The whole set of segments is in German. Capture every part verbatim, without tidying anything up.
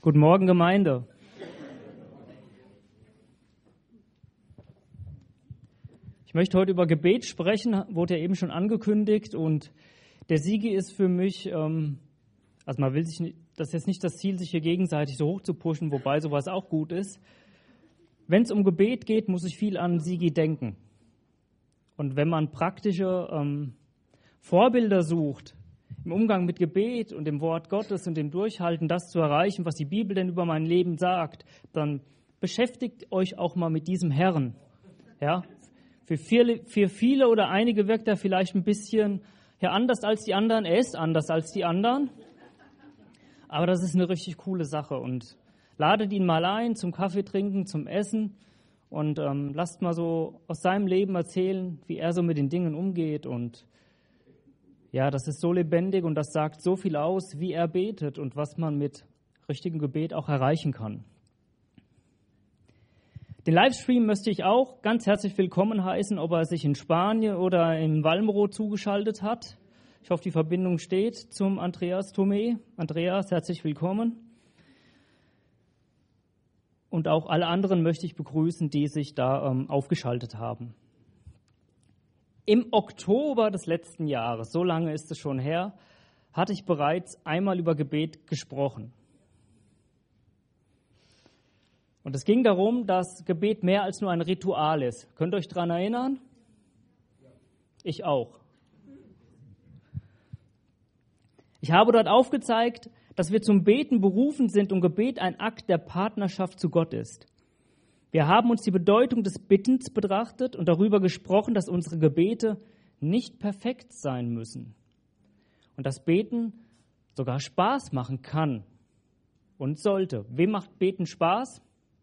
Guten Morgen, Gemeinde. Ich möchte heute über Gebet sprechen, wurde ja eben schon angekündigt. Und der Sigi ist für mich, ähm, also man will sich, nicht, das ist jetzt nicht das Ziel, sich hier gegenseitig so hoch zu pushen, wobei sowas auch gut ist. Wenn es um Gebet geht, muss ich viel an Sigi denken. Und wenn man praktische ähm, Vorbilder sucht, im Umgang mit Gebet und dem Wort Gottes und dem Durchhalten, das zu erreichen, was die Bibel denn über mein Leben sagt, dann beschäftigt euch auch mal mit diesem Herrn. Ja? Für viele, für viele oder einige wirkt er vielleicht ein bisschen ja, anders als die anderen. Er ist anders als die anderen. Aber das ist eine richtig coole Sache. Und ladet ihn mal ein zum Kaffee trinken, zum Essen und ähm, lasst mal so aus seinem Leben erzählen, wie er so mit den Dingen umgeht. Und ja, das ist so lebendig und das sagt so viel aus, wie er betet und was man mit richtigem Gebet auch erreichen kann. Den Livestream möchte ich auch ganz herzlich willkommen heißen, ob er sich in Spanien oder in Walmroth zugeschaltet hat. Ich hoffe, die Verbindung steht zum Andreas Thome. Andreas, herzlich willkommen. Und auch alle anderen möchte ich begrüßen, die sich da ähm, aufgeschaltet haben. Im Oktober des letzten Jahres, so lange ist es schon her, hatte ich bereits einmal über Gebet gesprochen. Und es ging darum, dass Gebet mehr als nur ein Ritual ist. Könnt ihr euch daran erinnern? Ich auch. Ich habe dort aufgezeigt, dass wir zum Beten berufen sind und Gebet ein Akt der Partnerschaft zu Gott ist. Wir haben uns die Bedeutung des Bittens betrachtet und darüber gesprochen, dass unsere Gebete nicht perfekt sein müssen und dass Beten sogar Spaß machen kann und sollte. Wem macht Beten Spaß?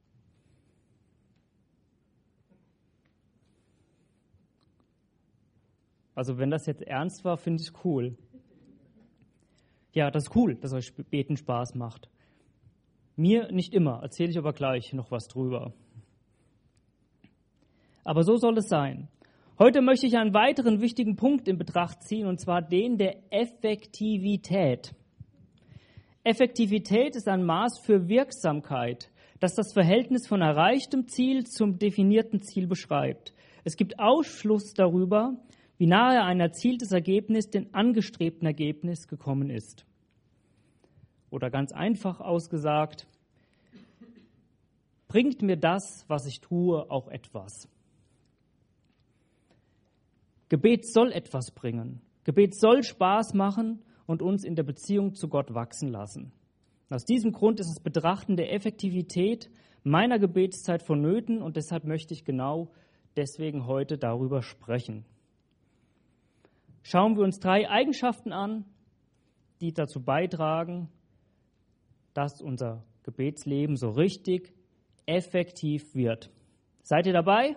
Also wenn das jetzt ernst war, finde ich es cool. Ja, das ist cool, dass euch Beten Spaß macht. Mir nicht immer, erzähle ich aber gleich noch was drüber. Aber so soll es sein. Heute möchte ich einen weiteren wichtigen Punkt in Betracht ziehen, und zwar den der Effektivität. Effektivität ist ein Maß für Wirksamkeit, das das Verhältnis von erreichtem Ziel zum definierten Ziel beschreibt. Es gibt Aufschluss darüber, wie nahe ein erzieltes Ergebnis dem angestrebten Ergebnis gekommen ist. Oder ganz einfach ausgesagt, bringt mir das, was ich tue, auch etwas? Gebet soll etwas bringen. Gebet soll Spaß machen und uns in der Beziehung zu Gott wachsen lassen. Aus diesem Grund ist das Betrachten der Effektivität meiner Gebetszeit vonnöten und deshalb möchte ich genau deswegen heute darüber sprechen. Schauen wir uns drei Eigenschaften an, die dazu beitragen, dass unser Gebetsleben so richtig effektiv wird. Seid ihr dabei?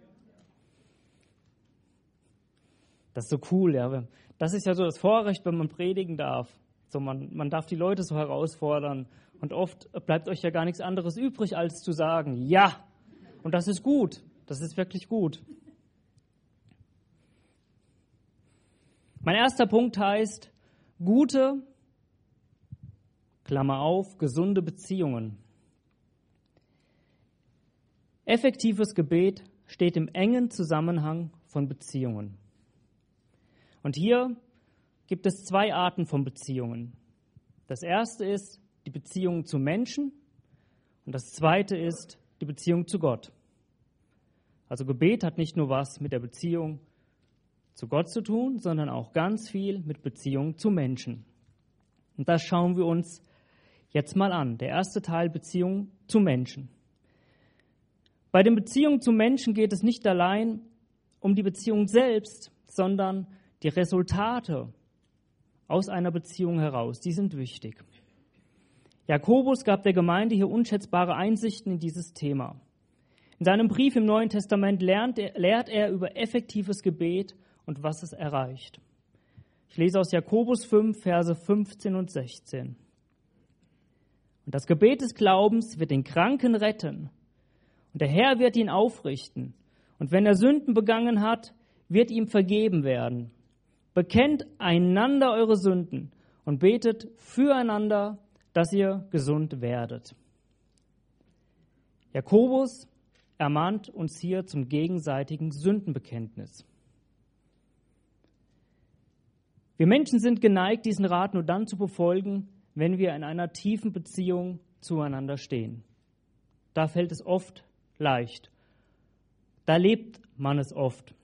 Das ist so cool, ja. Das ist ja so das Vorrecht, wenn man predigen darf. So, man, man darf die Leute so herausfordern. Und oft bleibt euch ja gar nichts anderes übrig, als zu sagen, ja. Und das ist gut. Das ist wirklich gut. Mein erster Punkt heißt, gute, Klammer auf, gesunde Beziehungen. Effektives Gebet steht im engen Zusammenhang von Beziehungen. Und hier gibt es zwei Arten von Beziehungen. Das erste ist die Beziehung zu Menschen und das zweite ist die Beziehung zu Gott. Also Gebet hat nicht nur was mit der Beziehung zu Gott zu tun, sondern auch ganz viel mit Beziehung zu Menschen. Und das schauen wir uns jetzt mal an. Der erste Teil, Beziehung zu Menschen. Bei den Beziehungen zu Menschen geht es nicht allein um die Beziehung selbst, sondern die Resultate aus einer Beziehung heraus, die sind wichtig. Jakobus gab der Gemeinde hier unschätzbare Einsichten in dieses Thema. In seinem Brief im Neuen Testament lernt er, lehrt er über effektives Gebet und was es erreicht. Ich lese aus Jakobus fünf, Verse fünfzehn und sechzehn. Und das Gebet des Glaubens wird den Kranken retten, und der Herr wird ihn aufrichten. Und wenn er Sünden begangen hat, wird ihm vergeben werden. Bekennt einander eure Sünden und betet füreinander, dass ihr gesund werdet. Jakobus ermahnt uns hier zum gegenseitigen Sündenbekenntnis. Wir Menschen sind geneigt, diesen Rat nur dann zu befolgen, wenn wir in einer tiefen Beziehung zueinander stehen. Da fällt es oft leicht. Da lebt man es oft.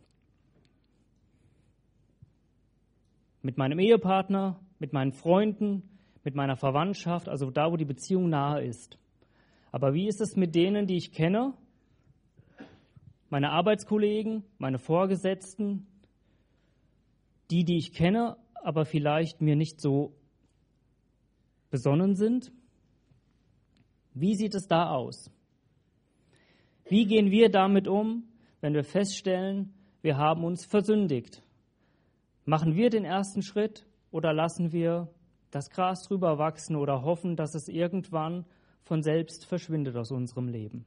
Mit meinem Ehepartner, mit meinen Freunden, mit meiner Verwandtschaft, also da, wo die Beziehung nahe ist. Aber wie ist es mit denen, die ich kenne? Meine Arbeitskollegen, meine Vorgesetzten, die, die ich kenne, aber vielleicht mir nicht so besonnen sind? Wie sieht es da aus? Wie gehen wir damit um, wenn wir feststellen, wir haben uns versündigt? Machen wir den ersten Schritt oder lassen wir das Gras drüber wachsen oder hoffen, dass es irgendwann von selbst verschwindet aus unserem Leben?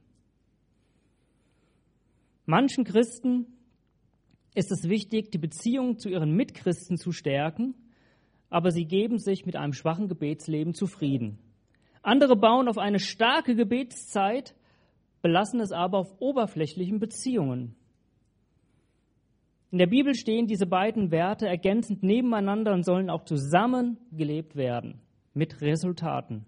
Manchen Christen ist es wichtig, die Beziehung zu ihren Mitchristen zu stärken, aber sie geben sich mit einem schwachen Gebetsleben zufrieden. Andere bauen auf eine starke Gebetszeit, belassen es aber auf oberflächlichen Beziehungen. In der Bibel stehen diese beiden Werte ergänzend nebeneinander und sollen auch zusammen gelebt werden, mit Resultaten.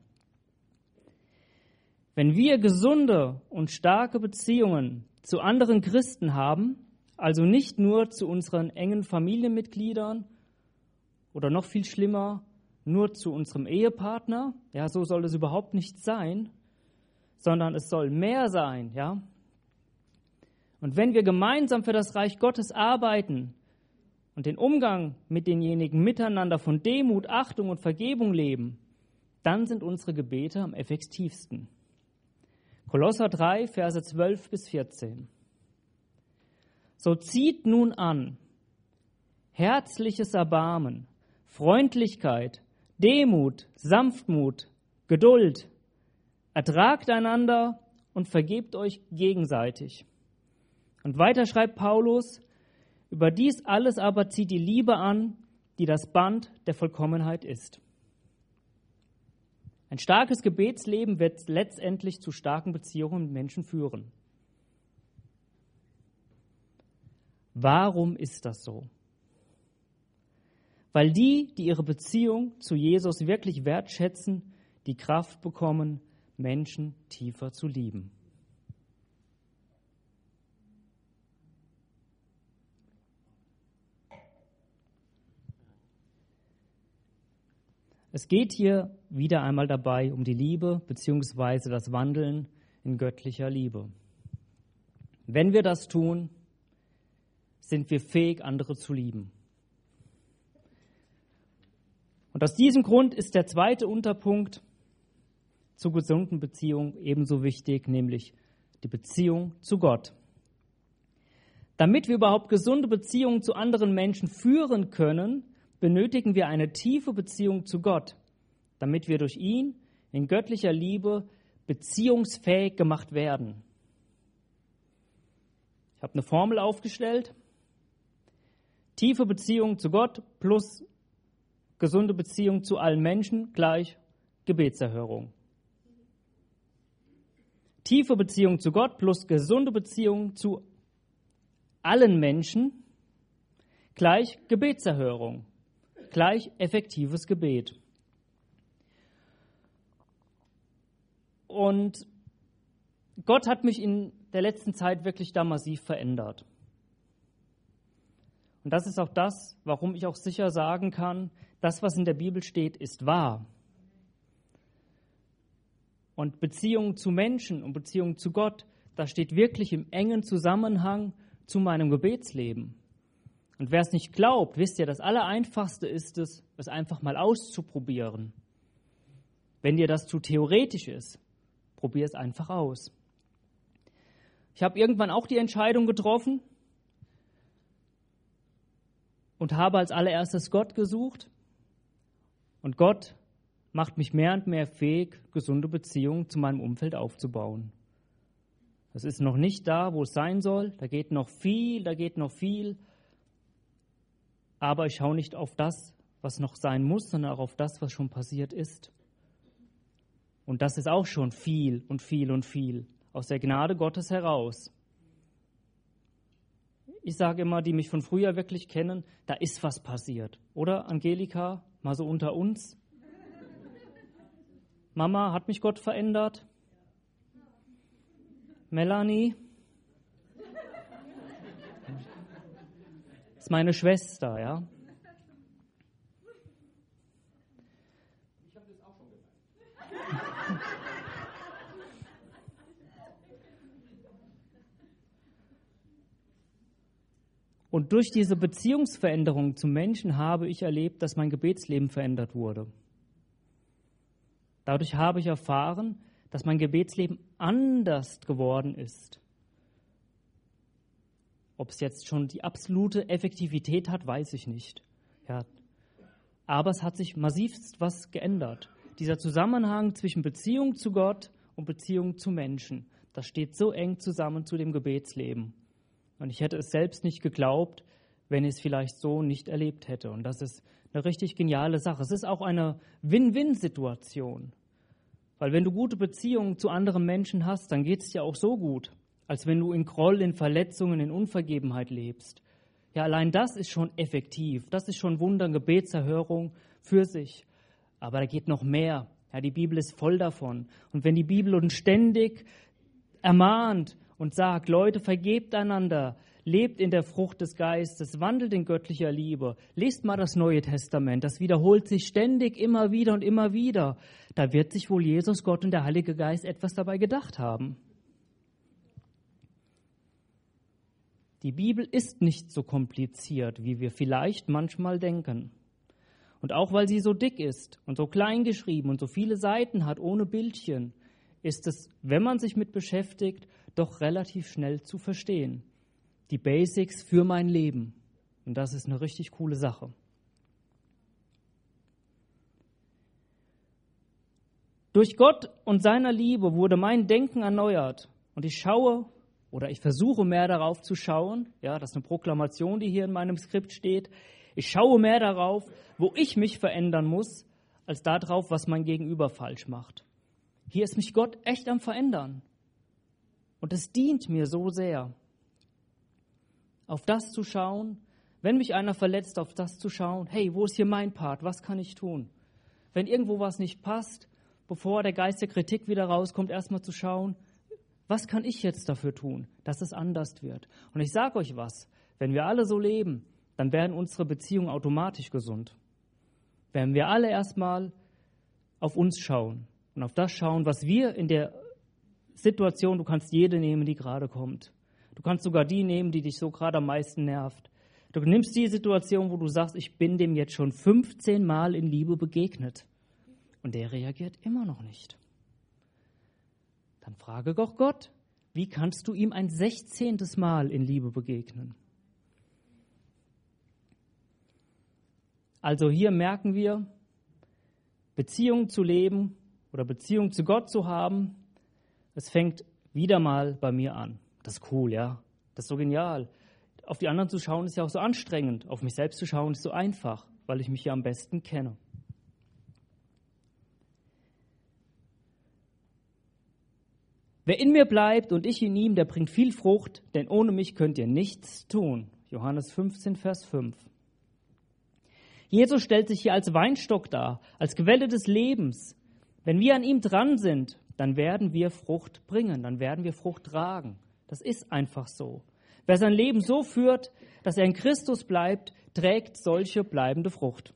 Wenn wir gesunde und starke Beziehungen zu anderen Christen haben, also nicht nur zu unseren engen Familienmitgliedern oder noch viel schlimmer, nur zu unserem Ehepartner, ja, so soll es überhaupt nicht sein, sondern es soll mehr sein, ja. Und wenn wir gemeinsam für das Reich Gottes arbeiten und den Umgang mit denjenigen miteinander von Demut, Achtung und Vergebung leben, dann sind unsere Gebete am effektivsten. Kolosser drei, Verse zwölf bis vierzehn. So zieht nun an herzliches Erbarmen, Freundlichkeit, Demut, Sanftmut, Geduld. Ertragt einander und vergebt euch gegenseitig. Und weiter schreibt Paulus, über dies alles aber zieht die Liebe an, die das Band der Vollkommenheit ist. Ein starkes Gebetsleben wird letztendlich zu starken Beziehungen mit Menschen führen. Warum ist das so? Weil die, die ihre Beziehung zu Jesus wirklich wertschätzen, die Kraft bekommen, Menschen tiefer zu lieben. Es geht hier wieder einmal dabei um die Liebe bzw. das Wandeln in göttlicher Liebe. Wenn wir das tun, sind wir fähig, andere zu lieben. Und aus diesem Grund ist der zweite Unterpunkt zu gesunden Beziehungen ebenso wichtig, nämlich die Beziehung zu Gott. Damit wir überhaupt gesunde Beziehungen zu anderen Menschen führen können, benötigen wir eine tiefe Beziehung zu Gott, damit wir durch ihn in göttlicher Liebe beziehungsfähig gemacht werden. Ich habe eine Formel aufgestellt. Tiefe Beziehung zu Gott plus gesunde Beziehung zu allen Menschen gleich Gebetserhörung. Tiefe Beziehung zu Gott plus gesunde Beziehung zu allen Menschen gleich Gebetserhörung, gleich effektives Gebet. Und Gott hat mich in der letzten Zeit wirklich da massiv verändert. Und das ist auch das, warum ich auch sicher sagen kann, das, was in der Bibel steht, ist wahr. Und Beziehung zu Menschen und Beziehung zu Gott, das steht wirklich im engen Zusammenhang zu meinem Gebetsleben. Und wer es nicht glaubt, wisst ihr, das Allereinfachste ist es, es einfach mal auszuprobieren. Wenn dir das zu theoretisch ist, probier es einfach aus. Ich habe irgendwann auch die Entscheidung getroffen und habe als allererstes Gott gesucht. Und Gott macht mich mehr und mehr fähig, gesunde Beziehungen zu meinem Umfeld aufzubauen. Das ist noch nicht da, wo es sein soll. Da geht noch viel, da geht noch viel. Aber ich schaue nicht auf das, was noch sein muss, sondern auch auf das, was schon passiert ist. Und das ist auch schon viel und viel und viel aus der Gnade Gottes heraus. Ich sage immer, die mich von früher wirklich kennen, da ist was passiert. Oder, Angelika, mal so unter uns? Mama, hat mich Gott verändert? Melanie? Das ist meine Schwester, ja? Ich habe das auch schon gesagt. Und durch diese Beziehungsveränderung zum Menschen habe ich erlebt, dass mein Gebetsleben verändert wurde. Dadurch habe ich erfahren, dass mein Gebetsleben anders geworden ist. Ob es jetzt schon die absolute Effektivität hat, weiß ich nicht. Ja. Aber es hat sich massivst was geändert. Dieser Zusammenhang zwischen Beziehung zu Gott und Beziehung zu Menschen, das steht so eng zusammen zu dem Gebetsleben. Und ich hätte es selbst nicht geglaubt, wenn ich es vielleicht so nicht erlebt hätte. Und das ist eine richtig geniale Sache. Es ist auch eine Win-Win-Situation. Weil wenn du gute Beziehungen zu anderen Menschen hast, dann geht es dir auch so gut, als wenn du in Groll, in Verletzungen, in Unvergebenheit lebst. Ja, allein das ist schon effektiv. Das ist schon Wunder, Gebetserhörung für sich. Aber da geht noch mehr. Ja, die Bibel ist voll davon. Und wenn die Bibel uns ständig ermahnt und sagt, Leute, vergebt einander, lebt in der Frucht des Geistes, wandelt in göttlicher Liebe, lest mal das Neue Testament, das wiederholt sich ständig immer wieder und immer wieder. Da wird sich wohl Jesus, Gott und der Heilige Geist etwas dabei gedacht haben. Die Bibel ist nicht so kompliziert, wie wir vielleicht manchmal denken. Und auch weil sie so dick ist und so klein geschrieben und so viele Seiten hat ohne Bildchen, ist es, wenn man sich mit beschäftigt, doch relativ schnell zu verstehen. Die Basics für mein Leben. Und das ist eine richtig coole Sache. Durch Gott und seiner Liebe wurde mein Denken erneuert. Und ich schaue oder ich versuche mehr darauf zu schauen, ja, das ist eine Proklamation, die hier in meinem Skript steht, ich schaue mehr darauf, wo ich mich verändern muss, als darauf, was mein Gegenüber falsch macht. Hier ist mich Gott echt am Verändern. Und es dient mir so sehr, auf das zu schauen, wenn mich einer verletzt, auf das zu schauen, hey, wo ist hier mein Part, was kann ich tun? Wenn irgendwo was nicht passt, bevor der Geist der Kritik wieder rauskommt, erstmal zu schauen, was kann ich jetzt dafür tun, dass es anders wird? Und ich sage euch was, wenn wir alle so leben, dann werden unsere Beziehungen automatisch gesund. Werden wir alle erstmal auf uns schauen und auf das schauen, was wir in der Situation, du kannst jede nehmen, die gerade kommt. Du kannst sogar die nehmen, die dich so gerade am meisten nervt. Du nimmst die Situation, wo du sagst, ich bin dem jetzt schon fünfzehn Mal in Liebe begegnet. Und der reagiert immer noch nicht. Dann frage doch Gott, wie kannst du ihm ein sechzehntes Mal in Liebe begegnen? Also hier merken wir, Beziehung zu leben oder Beziehung zu Gott zu haben, es fängt wieder mal bei mir an. Das ist cool, ja. Das ist so genial. Auf die anderen zu schauen ist ja auch so anstrengend. Auf mich selbst zu schauen ist so einfach, weil ich mich ja am besten kenne. Wer in mir bleibt und ich in ihm, der bringt viel Frucht, denn ohne mich könnt ihr nichts tun. Johannes fünfzehn, Vers fünf. Jesus stellt sich hier als Weinstock dar, als Quelle des Lebens. Wenn wir an ihm dran sind, dann werden wir Frucht bringen, dann werden wir Frucht tragen. Das ist einfach so. Wer sein Leben so führt, dass er in Christus bleibt, trägt solche bleibende Frucht.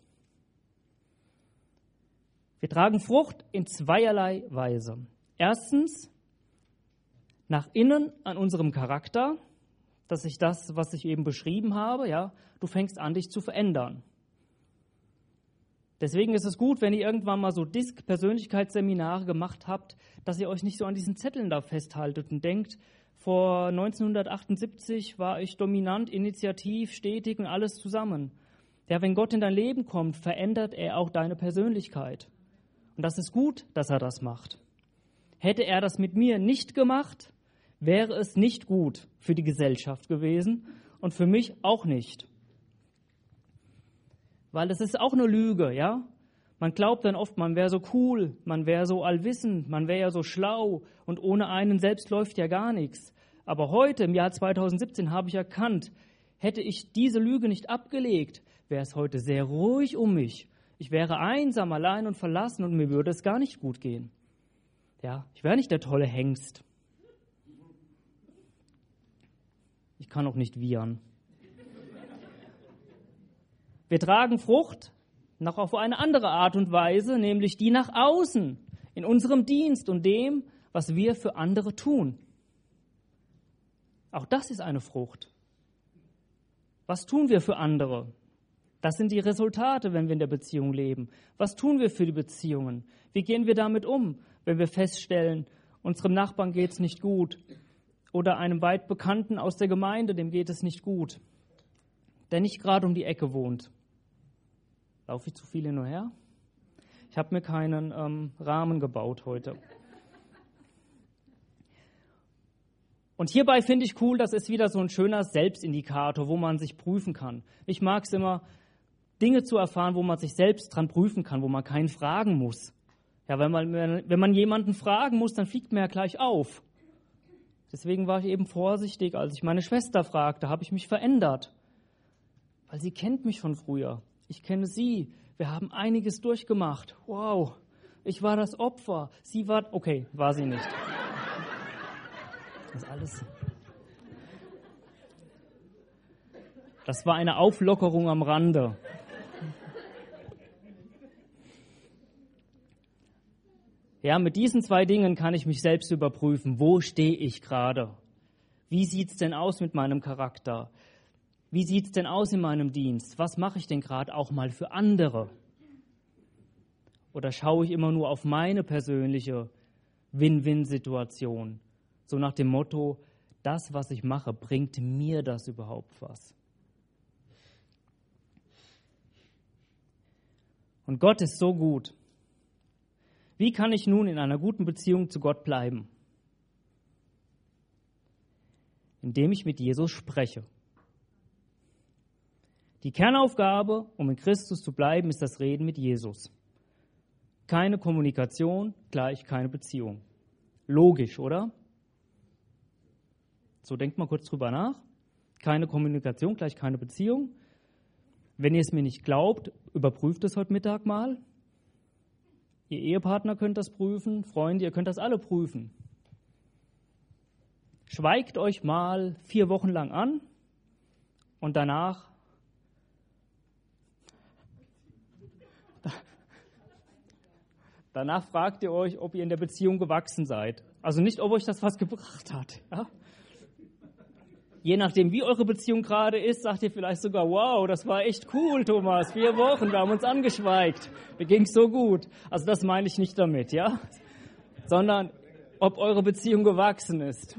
Wir tragen Frucht in zweierlei Weise. Erstens, nach innen an unserem Charakter, dass ich das, was ich eben beschrieben habe, ja, du fängst an, dich zu verändern. Deswegen ist es gut, wenn ihr irgendwann mal so D I S C-Persönlichkeitsseminare gemacht habt, dass ihr euch nicht so an diesen Zetteln da festhaltet und denkt, vor neunzehnhundertachtundsiebzig war ich dominant, initiativ, stetig und alles zusammen. Ja, wenn Gott in dein Leben kommt, verändert er auch deine Persönlichkeit. Und das ist gut, dass er das macht. Hätte er das mit mir nicht gemacht, wäre es nicht gut für die Gesellschaft gewesen und für mich auch nicht. Weil das ist auch eine Lüge, ja. Man glaubt dann oft, man wäre so cool, man wäre so allwissend, man wäre ja so schlau und ohne einen selbst läuft ja gar nichts. Aber heute, im Jahr zweitausendsiebzehn, habe ich erkannt, hätte ich diese Lüge nicht abgelegt, wäre es heute sehr ruhig um mich. Ich wäre einsam, allein und verlassen und mir würde es gar nicht gut gehen. Ja, ich wäre nicht der tolle Hengst. Ich kann auch nicht wiehern. Wir tragen Frucht noch auf eine andere Art und Weise, nämlich die nach außen, in unserem Dienst und dem, was wir für andere tun. Auch das ist eine Frucht. Was tun wir für andere? Das sind die Resultate, wenn wir in der Beziehung leben. Was tun wir für die Beziehungen? Wie gehen wir damit um, wenn wir feststellen, unserem Nachbarn geht es nicht gut oder einem weit Bekannten aus der Gemeinde, dem geht es nicht gut, der nicht gerade um die Ecke wohnt? Laufe ich zu viel hin und her? Ich habe mir keinen ähm, Rahmen gebaut heute. Und hierbei finde ich cool, das ist wieder so ein schöner Selbstindikator, wo man sich prüfen kann. Ich mag es immer, Dinge zu erfahren, wo man sich selbst dran prüfen kann, wo man keinen fragen muss. Ja, wenn man, wenn man jemanden fragen muss, dann fliegt man ja gleich auf. Deswegen war ich eben vorsichtig, als ich meine Schwester fragte, habe ich mich verändert. Weil sie kennt mich von früher. Ich kenne sie. Wir haben einiges durchgemacht. Wow, ich war das Opfer. Sie war, okay, war sie nicht. Das ist alles. Das war eine Auflockerung am Rande. Ja, mit diesen zwei Dingen kann ich mich selbst überprüfen. Wo stehe ich gerade? Wie sieht es denn aus mit meinem Charakter? Wie sieht es denn aus in meinem Dienst? Was mache ich denn gerade auch mal für andere? Oder schaue ich immer nur auf meine persönliche Win-Win-Situation? So nach dem Motto, das, was ich mache, bringt mir das überhaupt was? Und Gott ist so gut. Wie kann ich nun in einer guten Beziehung zu Gott bleiben? Indem ich mit Jesus spreche. Die Kernaufgabe, um in Christus zu bleiben, ist das Reden mit Jesus. Keine Kommunikation, gleich keine Beziehung. Logisch, oder? So, denkt mal kurz drüber nach. Keine Kommunikation, gleich keine Beziehung. Wenn ihr es mir nicht glaubt, überprüft es heute Mittag mal. Ihr Ehepartner könnt das prüfen, Freunde, ihr könnt das alle prüfen. Schweigt euch mal vier Wochen lang an und danach Danach fragt ihr euch, ob ihr in der Beziehung gewachsen seid. Also nicht, ob euch das was gebracht hat. Ja? Je nachdem, wie eure Beziehung gerade ist, sagt ihr vielleicht sogar, wow, das war echt cool, Thomas. Vier Wochen, wir haben uns angeschweigt. Mir ging's so gut. Also das meine ich nicht damit, ja? Sondern, ob eure Beziehung gewachsen ist.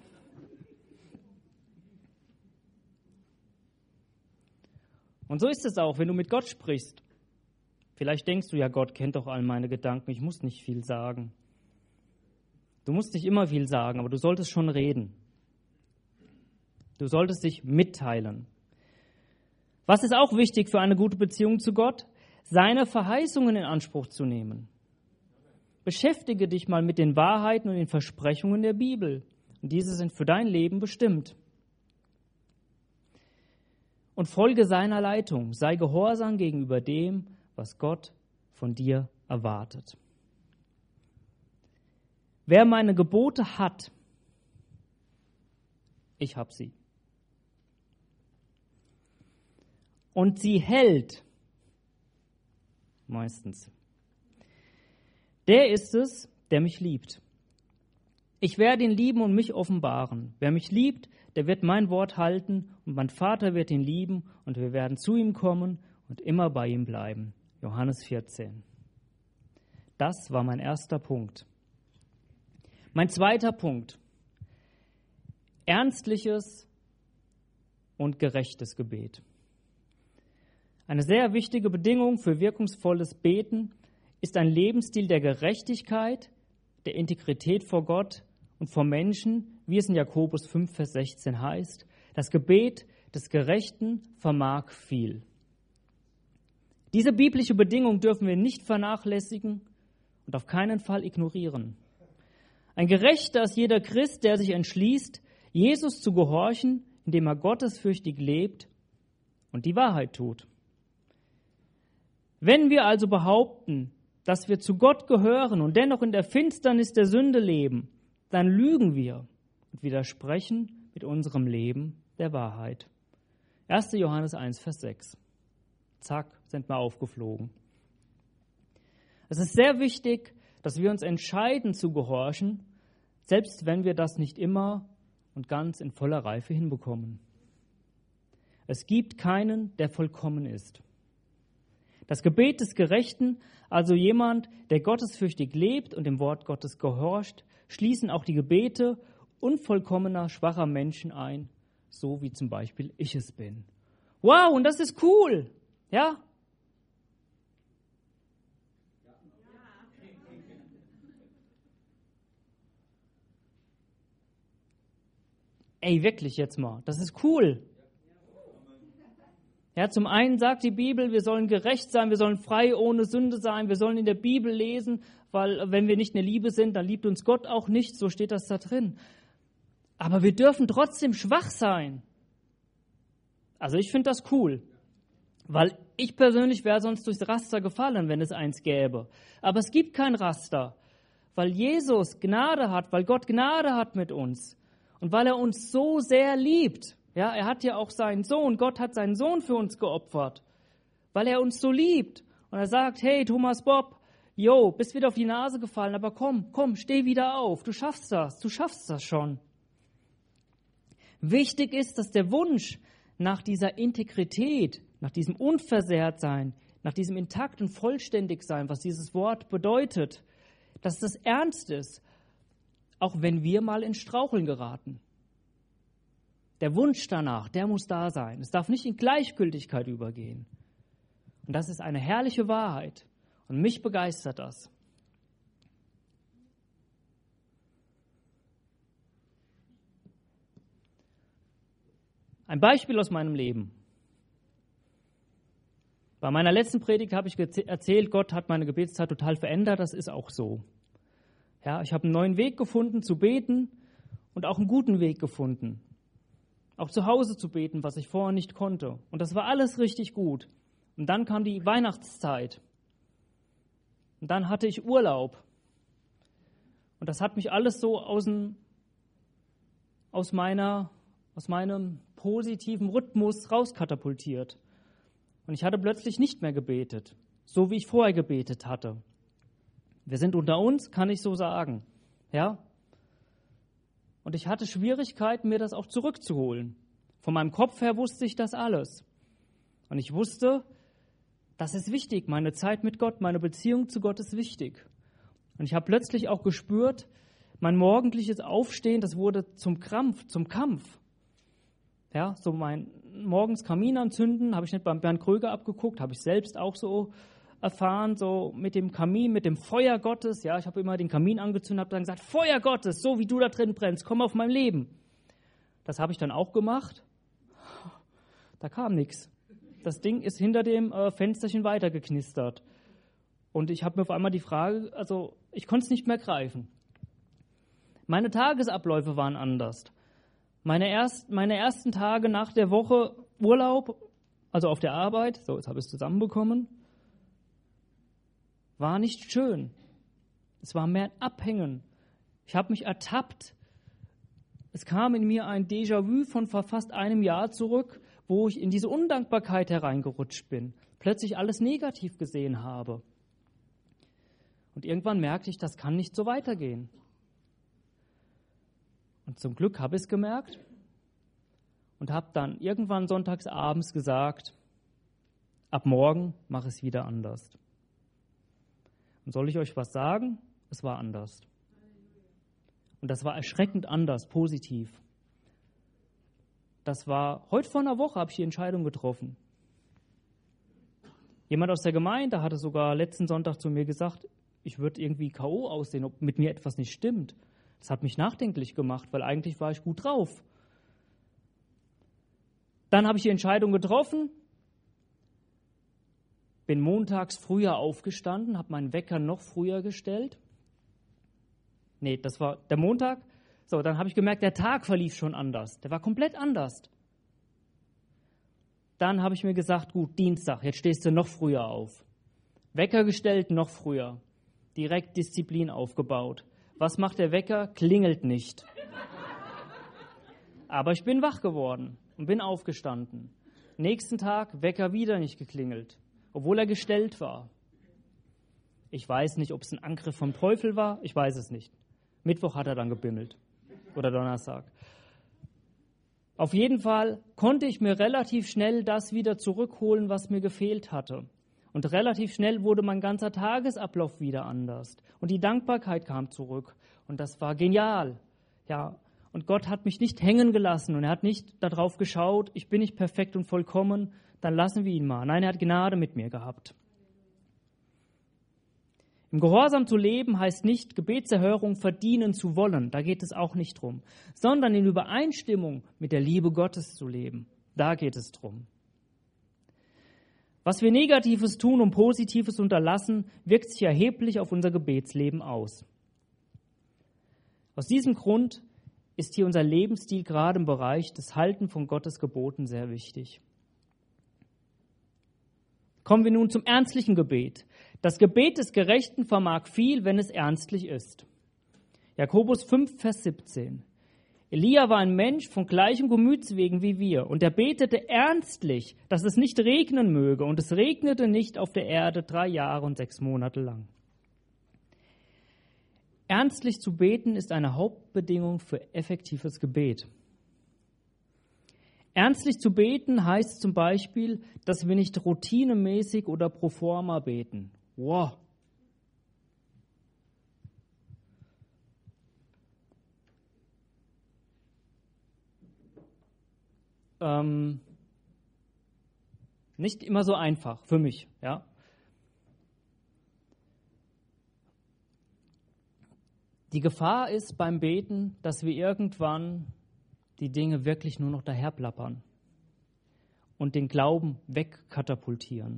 Und so ist es auch, wenn du mit Gott sprichst. Vielleicht denkst du, ja, Gott kennt doch all meine Gedanken, ich muss nicht viel sagen. Du musst nicht immer viel sagen, aber du solltest schon reden. Du solltest dich mitteilen. Was ist auch wichtig für eine gute Beziehung zu Gott? Seine Verheißungen in Anspruch zu nehmen. Beschäftige dich mal mit den Wahrheiten und den Versprechungen der Bibel. Und diese sind für dein Leben bestimmt. Und folge seiner Leitung. Sei gehorsam gegenüber dem, was Gott von dir erwartet. Wer meine Gebote hat, ich habe sie. Und sie hält, meistens, der ist es, der mich liebt. Ich werde ihn lieben und mich offenbaren. Wer mich liebt, der wird mein Wort halten und mein Vater wird ihn lieben und wir werden zu ihm kommen und immer bei ihm bleiben. Johannes vierzehn. Das war mein erster Punkt. Mein zweiter Punkt. Ernstliches und gerechtes Gebet. Eine sehr wichtige Bedingung für wirkungsvolles Beten ist ein Lebensstil der Gerechtigkeit, der Integrität vor Gott und vor Menschen, wie es in Jakobus fünf, Vers sechzehn heißt. Das Gebet des Gerechten vermag viel. Diese biblische Bedingung dürfen wir nicht vernachlässigen und auf keinen Fall ignorieren. Ein Gerechter ist jeder Christ, der sich entschließt, Jesus zu gehorchen, indem er gottesfürchtig lebt und die Wahrheit tut. Wenn wir also behaupten, dass wir zu Gott gehören und dennoch in der Finsternis der Sünde leben, dann lügen wir und widersprechen mit unserem Leben der Wahrheit. erster Johannes eins, Vers sechs. Zack, sind wir aufgeflogen. Es ist sehr wichtig, dass wir uns entscheiden zu gehorchen, selbst wenn wir das nicht immer und ganz in voller Reife hinbekommen. Es gibt keinen, der vollkommen ist. Das Gebet des Gerechten, also jemand, der gottesfürchtig lebt und dem Wort Gottes gehorcht, schließen auch die Gebete unvollkommener, schwacher Menschen ein, so wie zum Beispiel ich es bin. Wow, und das ist cool, ja? Ey, wirklich jetzt mal, das ist cool. Ja, zum einen sagt die Bibel, wir sollen gerecht sein, wir sollen frei ohne Sünde sein, wir sollen in der Bibel lesen, weil wenn wir nicht in der Liebe sind, dann liebt uns Gott auch nicht, so steht das da drin. Aber wir dürfen trotzdem schwach sein. Also ich finde das cool, weil ich persönlich wäre sonst durchs Raster gefallen, wenn es eins gäbe. Aber es gibt kein Raster, weil Jesus Gnade hat, weil Gott Gnade hat mit uns und weil er uns so sehr liebt. Ja, er hat ja auch seinen Sohn, Gott hat seinen Sohn für uns geopfert, weil er uns so liebt. Und er sagt, hey Thomas Bob, yo, bist wieder auf die Nase gefallen, aber komm, komm, steh wieder auf, du schaffst das, du schaffst das schon. Wichtig ist, dass der Wunsch nach dieser Integrität, nach diesem Unversehrtsein, nach diesem intakt und vollständig sein, was dieses Wort bedeutet, dass das ernst ist, auch wenn wir mal in Straucheln geraten. Der Wunsch danach, der muss da sein. Es darf nicht in Gleichgültigkeit übergehen. Und das ist eine herrliche Wahrheit. Und mich begeistert das. Ein Beispiel aus meinem Leben. Bei meiner letzten Predigt habe ich erzählt, Gott hat meine Gebetszeit total verändert. Das ist auch so. Ja, ich habe einen neuen Weg gefunden zu beten und auch einen guten Weg gefunden. Auch zu Hause zu beten, was ich vorher nicht konnte. Und das war alles richtig gut. Und dann kam die Weihnachtszeit. Und dann hatte ich Urlaub. Und das hat mich alles so aus, dem, aus, meiner, aus meinem positiven Rhythmus rauskatapultiert. Und ich hatte plötzlich nicht mehr gebetet, so wie ich vorher gebetet hatte. Wir sind unter uns, kann ich so sagen. Ja? Und ich hatte Schwierigkeiten, mir das auch zurückzuholen. Von meinem Kopf her wusste ich das alles. Und ich wusste, das ist wichtig. Meine Zeit mit Gott, meine Beziehung zu Gott ist wichtig. Und ich habe plötzlich auch gespürt, mein morgendliches Aufstehen, das wurde zum Krampf, zum Kampf. Ja, so mein morgens Kamin anzünden, habe ich nicht beim Bernd Kröger abgeguckt, habe ich selbst auch so erfahren, so mit dem Kamin, mit dem Feuer Gottes. Ja, ich habe immer den Kamin angezündet, habe dann gesagt, Feuer Gottes, so wie du da drin brennst, komm auf mein Leben. Das habe ich dann auch gemacht. Da kam nichts. Das Ding ist hinter dem äh, Fensterchen weitergeknistert. Und ich habe mir auf einmal die Frage, also ich konnte es nicht mehr greifen. Meine Tagesabläufe waren anders. Meine, erst, meine ersten Tage nach der Woche Urlaub, also auf der Arbeit, so jetzt habe ich es zusammenbekommen, war nicht schön. Es war mehr ein Abhängen. Ich habe mich ertappt. Es kam in mir ein Déjà-vu von vor fast einem Jahr zurück, wo ich in diese Undankbarkeit hereingerutscht bin, plötzlich alles negativ gesehen habe. Und irgendwann merkte ich, das kann nicht so weitergehen. Und zum Glück habe ich es gemerkt und habe dann irgendwann sonntags abends gesagt, ab morgen mache ich es wieder anders. Und soll ich euch was sagen? Es war anders. Und das war erschreckend anders, positiv. Das war, heute vor einer Woche habe ich die Entscheidung getroffen. Jemand aus der Gemeinde hatte sogar letzten Sonntag zu mir gesagt, ich würde irgendwie K O aussehen, ob mit mir etwas nicht stimmt. Das hat mich nachdenklich gemacht, weil eigentlich war ich gut drauf. Dann habe ich die Entscheidung getroffen bin montags früher aufgestanden, habe meinen Wecker noch früher gestellt. Nee, das war der Montag. So, dann habe ich gemerkt, der Tag verlief schon anders. Der war komplett anders. Dann habe ich mir gesagt, gut, Dienstag, jetzt stehst du noch früher auf. Wecker gestellt, noch früher. Direkt Disziplin aufgebaut. Was macht der Wecker? Klingelt nicht. Aber ich bin wach geworden und bin aufgestanden. Nächsten Tag, Wecker wieder nicht geklingelt, obwohl er gestellt war. Ich weiß nicht, ob es ein Angriff vom Teufel war, ich weiß es nicht. Mittwoch hat er dann gebimmelt oder Donnerstag. Auf jeden Fall konnte ich mir relativ schnell das wieder zurückholen, was mir gefehlt hatte. Und relativ schnell wurde mein ganzer Tagesablauf wieder anders. Und die Dankbarkeit kam zurück. Und das war genial. Ja, und Gott hat mich nicht hängen gelassen und er hat nicht darauf geschaut, ich bin nicht perfekt und vollkommen, dann lassen wir ihn mal. Nein, er hat Gnade mit mir gehabt. Im Gehorsam zu leben heißt nicht, Gebetserhörung verdienen zu wollen, da geht es auch nicht drum, sondern in Übereinstimmung mit der Liebe Gottes zu leben, da geht es drum. Was wir Negatives tun und Positives unterlassen, wirkt sich erheblich auf unser Gebetsleben aus. Aus diesem Grund ist hier unser Lebensstil gerade im Bereich des Halten von Gottes Geboten sehr wichtig. Kommen wir nun zum ernstlichen Gebet. Das Gebet des Gerechten vermag viel, wenn es ernstlich ist. Jakobus fünf, Vers siebzehn. Elia war ein Mensch von gleichem Gemütswegen wie wir, und er betete ernstlich, dass es nicht regnen möge, und es regnete nicht auf der Erde drei Jahre und sechs Monate lang. Ernstlich zu beten ist eine Hauptbedingung für effektives Gebet. Ernstlich zu beten heißt zum Beispiel, dass wir nicht routinemäßig oder pro forma beten. Wow. Ähm, nicht immer so einfach für mich, ja. Die Gefahr ist beim Beten, dass wir irgendwann die Dinge wirklich nur noch daherplappern und den Glauben wegkatapultieren.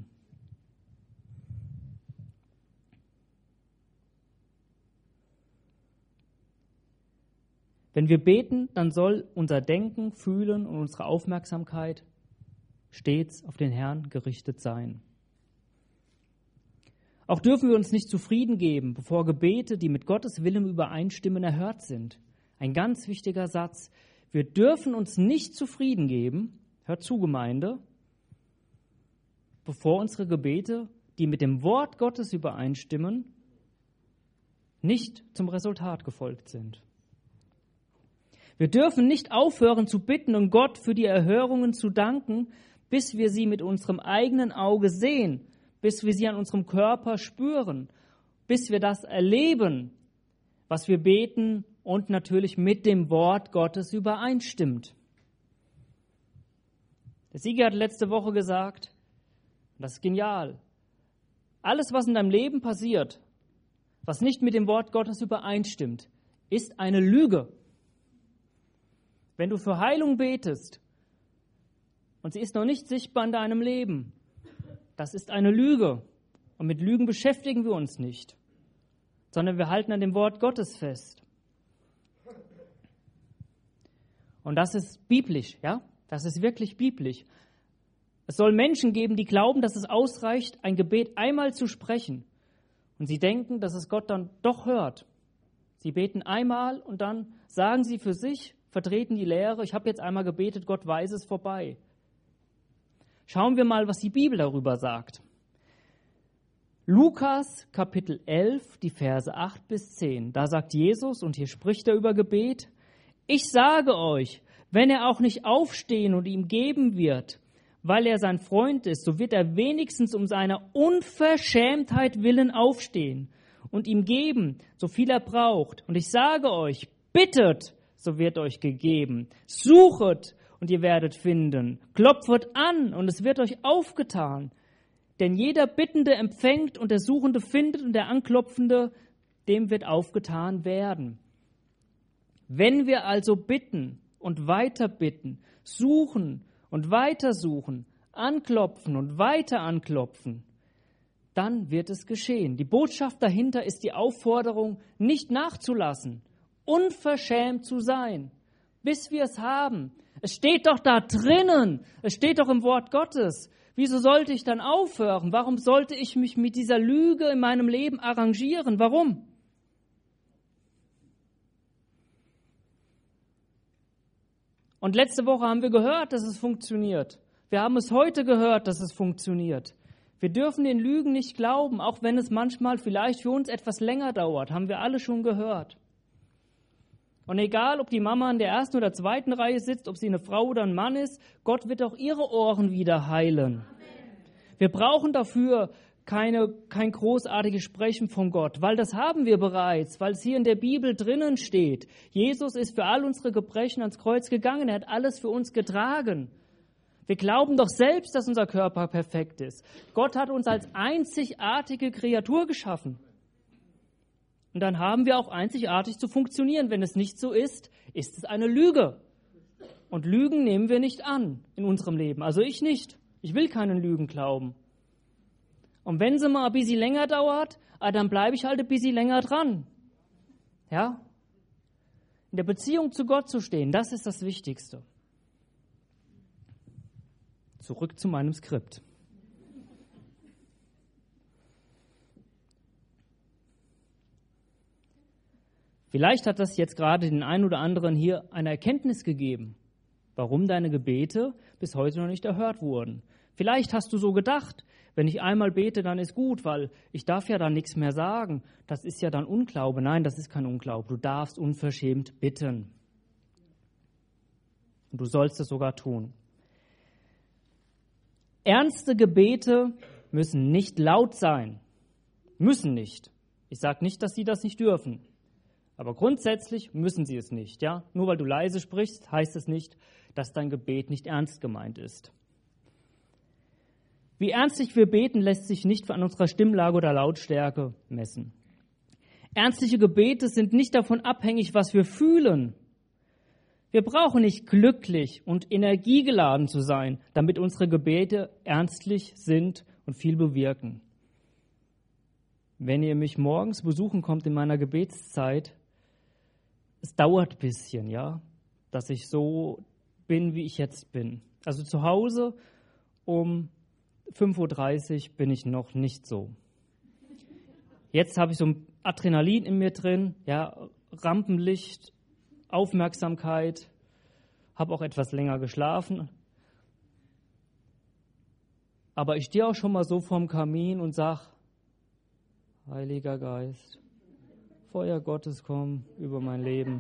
Wenn wir beten, dann soll unser Denken, Fühlen und unsere Aufmerksamkeit stets auf den Herrn gerichtet sein. Auch dürfen wir uns nicht zufrieden geben, bevor Gebete, die mit Gottes Willen übereinstimmen, erhört sind. Ein ganz wichtiger Satz. Wir dürfen uns nicht zufrieden geben, hört zu, Gemeinde, bevor unsere Gebete, die mit dem Wort Gottes übereinstimmen, nicht zum Resultat gefolgt sind. Wir dürfen nicht aufhören zu bitten und Gott für die Erhörungen zu danken, bis wir sie mit unserem eigenen Auge sehen, bis wir sie an unserem Körper spüren, bis wir das erleben, was wir beten und natürlich mit dem Wort Gottes übereinstimmt. Der Sieger hat letzte Woche gesagt, das ist genial, alles, was in deinem Leben passiert, was nicht mit dem Wort Gottes übereinstimmt, ist eine Lüge. Wenn du für Heilung betest und sie ist noch nicht sichtbar in deinem Leben, das ist eine Lüge. Und mit Lügen beschäftigen wir uns nicht, sondern wir halten an dem Wort Gottes fest. Und das ist biblisch, ja? Das ist wirklich biblisch. Es soll Menschen geben, die glauben, dass es ausreicht, ein Gebet einmal zu sprechen. Und sie denken, dass es Gott dann doch hört. Sie beten einmal und dann sagen sie für sich, vertreten die Lehre, ich habe jetzt einmal gebetet, Gott weiß es, vorbei. Schauen wir mal, was die Bibel darüber sagt. Lukas Kapitel elf, die Verse acht bis zehn. Da sagt Jesus, und hier spricht er über Gebet, ich sage euch, wenn er auch nicht aufstehen und ihm geben wird, weil er sein Freund ist, so wird er wenigstens um seiner Unverschämtheit willen aufstehen und ihm geben, so viel er braucht. Und ich sage euch, bittet, so wird euch gegeben. Suchet, und ihr werdet finden. Klopfet an, und es wird euch aufgetan. Denn jeder Bittende empfängt, und der Suchende findet, und der Anklopfende, dem wird aufgetan werden. Wenn wir also bitten und weiter bitten, suchen und weiter suchen, anklopfen und weiter anklopfen, dann wird es geschehen. Die Botschaft dahinter ist die Aufforderung, nicht nachzulassen, unverschämt zu sein, bis wir es haben. Es steht doch da drinnen, es steht doch im Wort Gottes. Wieso sollte ich dann aufhören? Warum sollte ich mich mit dieser Lüge in meinem Leben arrangieren? Warum? Und letzte Woche haben wir gehört, dass es funktioniert. Wir haben es heute gehört, dass es funktioniert. Wir dürfen den Lügen nicht glauben, auch wenn es manchmal vielleicht für uns etwas länger dauert, haben wir alle schon gehört. Und egal, ob die Mama in der ersten oder zweiten Reihe sitzt, ob sie eine Frau oder ein Mann ist, Gott wird auch ihre Ohren wieder heilen. Wir brauchen dafür keine, kein großartiges Sprechen von Gott, weil das haben wir bereits, weil es hier in der Bibel drinnen steht. Jesus ist für all unsere Gebrechen ans Kreuz gegangen, er hat alles für uns getragen. Wir glauben doch selbst, dass unser Körper perfekt ist. Gott hat uns als einzigartige Kreatur geschaffen. Und dann haben wir auch einzigartig zu funktionieren. Wenn es nicht so ist, ist es eine Lüge. Und Lügen nehmen wir nicht an in unserem Leben. Also ich nicht. Ich will keinen Lügen glauben. Und wenn sie mal ein bisschen länger dauert, dann bleibe ich halt ein bisschen länger dran. Ja? In der Beziehung zu Gott zu stehen, das ist das Wichtigste. Zurück zu meinem Skript. Vielleicht hat das jetzt gerade den einen oder anderen hier eine Erkenntnis gegeben, warum deine Gebete bis heute noch nicht erhört wurden. Vielleicht hast du so gedacht, wenn ich einmal bete, dann ist gut, weil ich darf ja dann nichts mehr sagen. Das ist ja dann Unglaube. Nein, das ist kein Unglaube. Du darfst unverschämt bitten. Und du sollst es sogar tun. Ernste Gebete müssen nicht laut sein. Müssen nicht. Ich sage nicht, dass sie das nicht dürfen. Aber grundsätzlich müssen sie es nicht. Ja? Nur weil du leise sprichst, heißt es nicht, dass dein Gebet nicht ernst gemeint ist. Wie ernstlich wir beten, lässt sich nicht an unserer Stimmlage oder Lautstärke messen. Ernstliche Gebete sind nicht davon abhängig, was wir fühlen. Wir brauchen nicht glücklich und energiegeladen zu sein, damit unsere Gebete ernstlich sind und viel bewirken. Wenn ihr mich morgens besuchen kommt in meiner Gebetszeit, es dauert ein bisschen, ja, dass ich so bin, wie ich jetzt bin. Also zu Hause um fünf Uhr dreißig bin ich noch nicht so. Jetzt habe ich so ein Adrenalin in mir drin, ja, Rampenlicht, Aufmerksamkeit, habe auch etwas länger geschlafen. Aber ich stehe auch schon mal so vorm Kamin und sage, Heiliger Geist, Feuer Gottes, komm über mein Leben.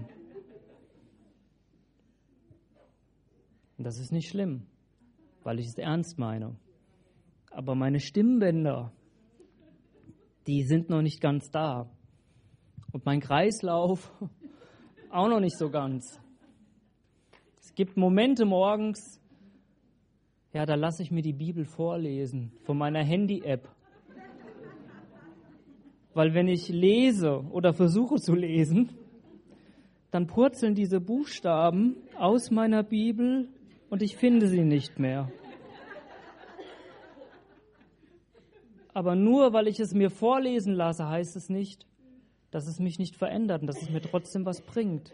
Und das ist nicht schlimm, weil ich es ernst meine. Aber meine Stimmbänder, die sind noch nicht ganz da. Und mein Kreislauf auch noch nicht so ganz. Es gibt Momente morgens, ja, da lasse ich mir die Bibel vorlesen von meiner Handy-App. Weil wenn ich lese oder versuche zu lesen, dann purzeln diese Buchstaben aus meiner Bibel und ich finde sie nicht mehr. Aber nur weil ich es mir vorlesen lasse, heißt es nicht, dass es mich nicht verändert und dass es mir trotzdem was bringt.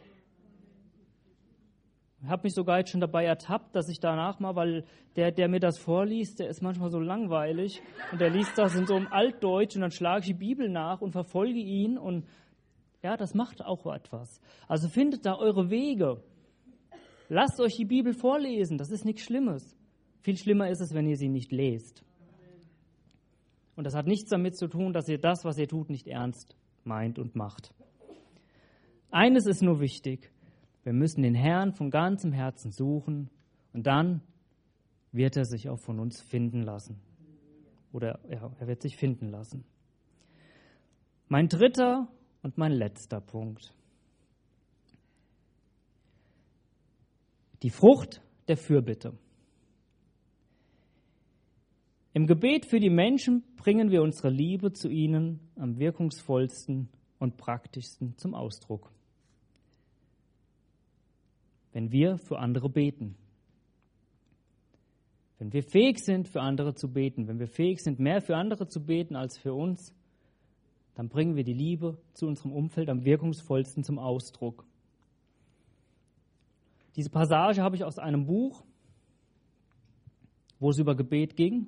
Ich habe mich sogar jetzt schon dabei ertappt, dass ich danach mal, weil der, der mir das vorliest, der ist manchmal so langweilig und der liest das in so einem Altdeutsch und dann schlage ich die Bibel nach und verfolge ihn und ja, das macht auch etwas. Also findet da eure Wege. Lasst euch die Bibel vorlesen, das ist nichts Schlimmes. Viel schlimmer ist es, wenn ihr sie nicht lest. Und das hat nichts damit zu tun, dass ihr das, was ihr tut, nicht ernst meint und macht. Eines ist nur wichtig. Wir müssen den Herrn von ganzem Herzen suchen und dann wird er sich auch von uns finden lassen. Oder ja, er wird sich finden lassen. Mein dritter und mein letzter Punkt. Die Frucht der Fürbitte. Im Gebet für die Menschen bringen wir unsere Liebe zu ihnen am wirkungsvollsten und praktischsten zum Ausdruck. Wenn wir für andere beten. Wenn wir fähig sind, für andere zu beten, wenn wir fähig sind, mehr für andere zu beten als für uns, dann bringen wir die Liebe zu unserem Umfeld am wirkungsvollsten zum Ausdruck. Diese Passage habe ich aus einem Buch, wo es über Gebet ging.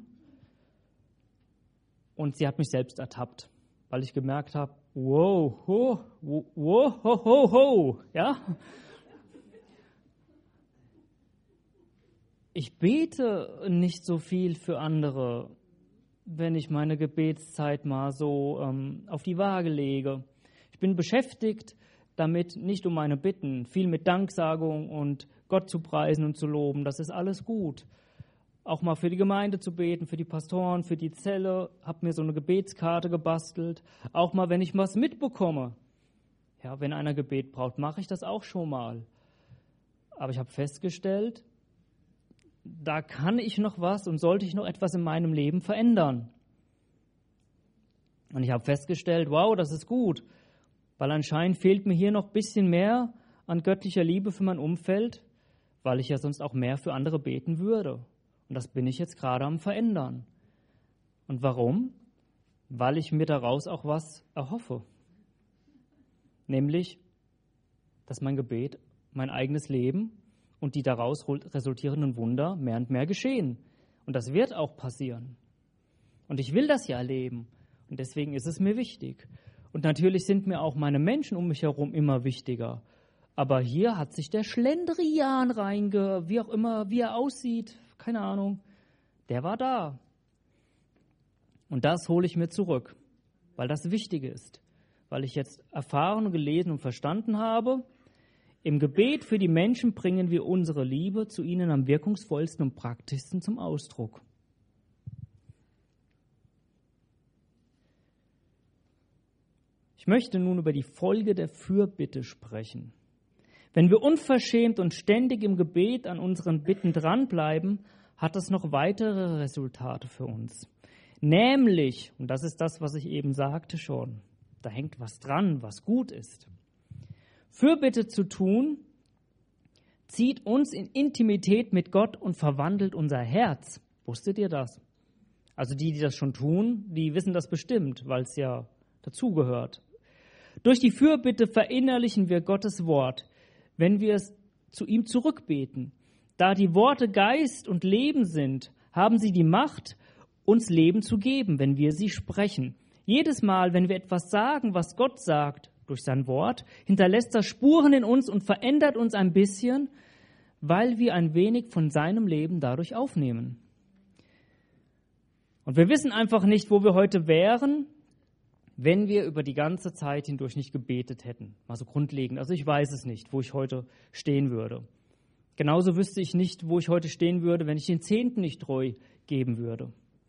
Und sie hat mich selbst ertappt, weil ich gemerkt habe, wow, ho, wow, wow, ho, ho, ho, ja. Ich bete nicht so viel für andere, wenn ich meine Gebetszeit mal so ähm, auf die Waage lege. Ich bin beschäftigt damit, nicht um meine Bitten, viel mit Danksagung und Gott zu preisen und zu loben. Das ist alles gut. Auch mal für die Gemeinde zu beten, für die Pastoren, für die Zelle, habe mir so eine Gebetskarte gebastelt. Auch mal, wenn ich was mitbekomme. Ja, wenn einer Gebet braucht, mache ich das auch schon mal. Aber ich habe festgestellt, da kann ich noch was und sollte ich noch etwas in meinem Leben verändern. Und ich habe festgestellt, wow, das ist gut, weil anscheinend fehlt mir hier noch ein bisschen mehr an göttlicher Liebe für mein Umfeld, weil ich ja sonst auch mehr für andere beten würde. Und das bin ich jetzt gerade am Verändern. Und warum? Weil ich mir daraus auch was erhoffe. Nämlich, dass mein Gebet, mein eigenes Leben und die daraus resultierenden Wunder mehr und mehr geschehen. Und das wird auch passieren. Und ich will das ja erleben. Und deswegen ist es mir wichtig. Und natürlich sind mir auch meine Menschen um mich herum immer wichtiger. Aber hier hat sich der Schlendrian reinge... wie auch immer, wie er aussieht, keine Ahnung, der war da. Und das hole ich mir zurück, weil das wichtig ist. Weil ich jetzt erfahren, gelesen und verstanden habe, im Gebet für die Menschen bringen wir unsere Liebe zu ihnen am wirkungsvollsten und praktischsten zum Ausdruck. Ich möchte nun über die Folge der Fürbitte sprechen. Wenn wir unverschämt und ständig im Gebet an unseren Bitten dranbleiben, hat das noch weitere Resultate für uns. Nämlich, und das ist das, was ich eben sagte schon, da hängt was dran, was gut ist. Fürbitte zu tun, zieht uns in Intimität mit Gott und verwandelt unser Herz. Wusstet ihr das? Also die, die das schon tun, die wissen das bestimmt, weil es ja dazugehört. Durch die Fürbitte verinnerlichen wir Gottes Wort, wenn wir es zu ihm zurückbeten. Da die Worte Geist und Leben sind, haben sie die Macht, uns Leben zu geben, wenn wir sie sprechen. Jedes Mal, wenn wir etwas sagen, was Gott sagt, durch sein Wort, hinterlässt das Spuren in uns und verändert uns ein bisschen, weil wir ein wenig von seinem Leben dadurch aufnehmen. Und wir wissen einfach nicht, wo wir heute wären, wenn wir über die ganze Zeit hindurch nicht gebetet hätten. Mal so grundlegend. Also ich weiß es nicht, wo ich heute stehen würde. Genauso wüsste ich nicht, wo ich heute stehen würde, wenn ich den Zehnten nicht treu geben würde.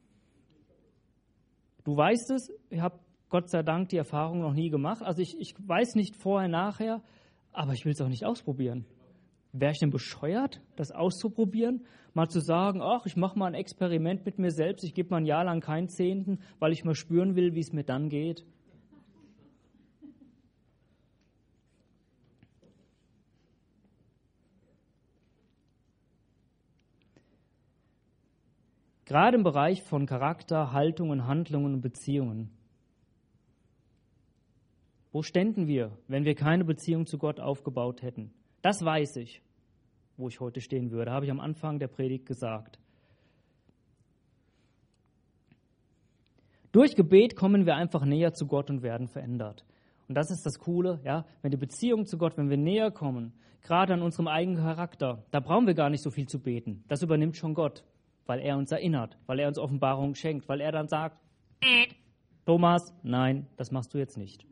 Du weißt es, ich habe Gott sei Dank die Erfahrung noch nie gemacht. Also ich, ich weiß nicht vorher, nachher, aber ich will es auch nicht ausprobieren. Wäre ich denn bescheuert, das auszuprobieren? Mal zu sagen, ach, ich mache mal ein Experiment mit mir selbst, ich gebe mal ein Jahr lang keinen Zehnten, weil ich mal spüren will, wie es mir dann geht. Gerade im Bereich von Charakter, Haltungen, Handlungen und Beziehungen. Wo ständen wir, wenn wir keine Beziehung zu Gott aufgebaut hätten? Das weiß ich, wo ich heute stehen würde, habe ich am Anfang der Predigt gesagt. Durch Gebet kommen wir einfach näher zu Gott und werden verändert. Und das ist das Coole, ja, wenn die Beziehung zu Gott, wenn wir näher kommen, gerade an unserem eigenen Charakter, da brauchen wir gar nicht so viel zu beten. Das übernimmt schon Gott, weil er uns erinnert, weil er uns Offenbarung schenkt, weil er dann sagt, Thomas, nein, das machst du jetzt nicht.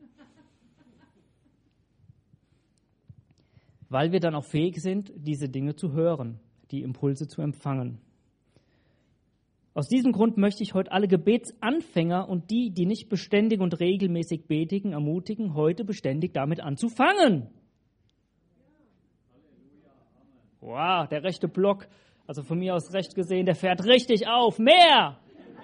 Weil wir dann auch fähig sind, diese Dinge zu hören, die Impulse zu empfangen. Aus diesem Grund möchte ich heute alle Gebetsanfänger und die, die nicht beständig und regelmäßig betigen, ermutigen, heute beständig damit anzufangen. Wow, der rechte Block, also von mir aus recht gesehen, der fährt richtig auf. Mehr!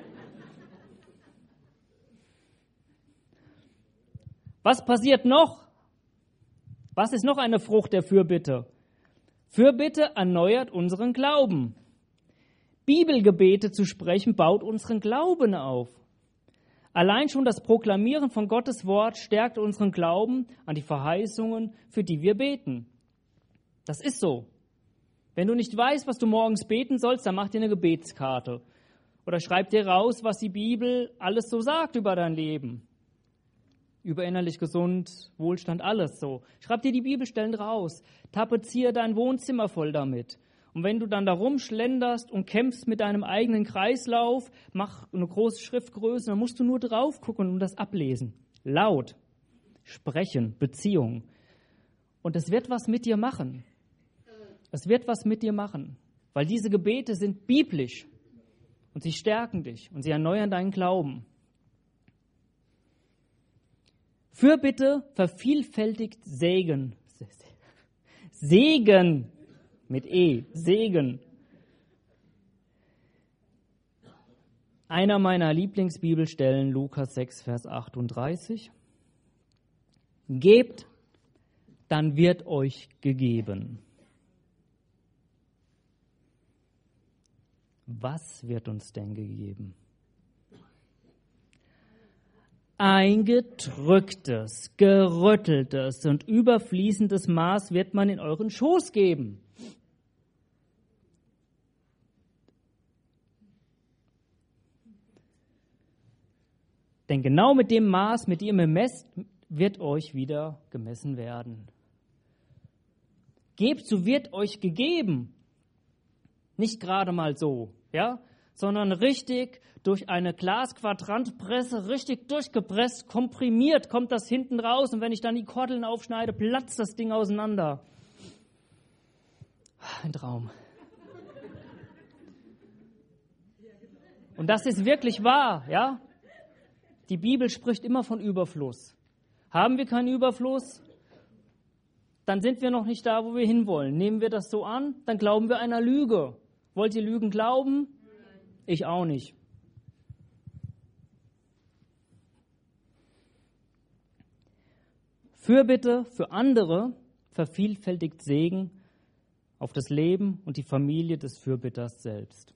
Was passiert noch? Was ist noch eine Frucht der Fürbitte? Fürbitte erneuert unseren Glauben. Bibelgebete zu sprechen, baut unseren Glauben auf. Allein schon das Proklamieren von Gottes Wort stärkt unseren Glauben an die Verheißungen, für die wir beten. Das ist so. Wenn du nicht weißt, was du morgens beten sollst, dann mach dir eine Gebetskarte. Oder schreib dir raus, was die Bibel alles so sagt über dein Leben. Über innerlich gesund, Wohlstand, alles so. Schreib dir die Bibelstellen raus. Tapeziere dein Wohnzimmer voll damit. Und wenn du dann da rumschlenderst und kämpfst mit deinem eigenen Kreislauf, mach eine große Schriftgröße, dann musst du nur drauf gucken und das ablesen. Laut. Sprechen. Beziehung. Und es wird was mit dir machen. Es wird was mit dir machen. Weil diese Gebete sind biblisch. Und sie stärken dich und sie erneuern deinen Glauben. Fürbitte vervielfältigt Segen. Segen mit E. Segen. Einer meiner Lieblingsbibelstellen, Lukas sechs, Vers achtunddreißig. Gebt, dann wird euch gegeben. Was wird uns denn gegeben? Ein gedrücktes, gerütteltes und überfließendes Maß wird man in euren Schoß geben. Denn genau mit dem Maß, mit dem ihr messt, wird euch wieder gemessen werden. Gebt, so wird euch gegeben. Nicht gerade mal so, ja, sondern richtig durch eine Glasquadrantpresse, richtig durchgepresst, komprimiert, kommt das hinten raus. Und wenn ich dann die Kordeln aufschneide, platzt das Ding auseinander. Ein Traum. Und das ist wirklich wahr, ja. Die Bibel spricht immer von Überfluss. Haben wir keinen Überfluss, dann sind wir noch nicht da, wo wir hinwollen. Nehmen wir das so an, dann glauben wir einer Lüge. Wollt ihr Lügen glauben? Ich auch nicht. Fürbitte für andere vervielfältigt Segen auf das Leben und die Familie des Fürbitters selbst.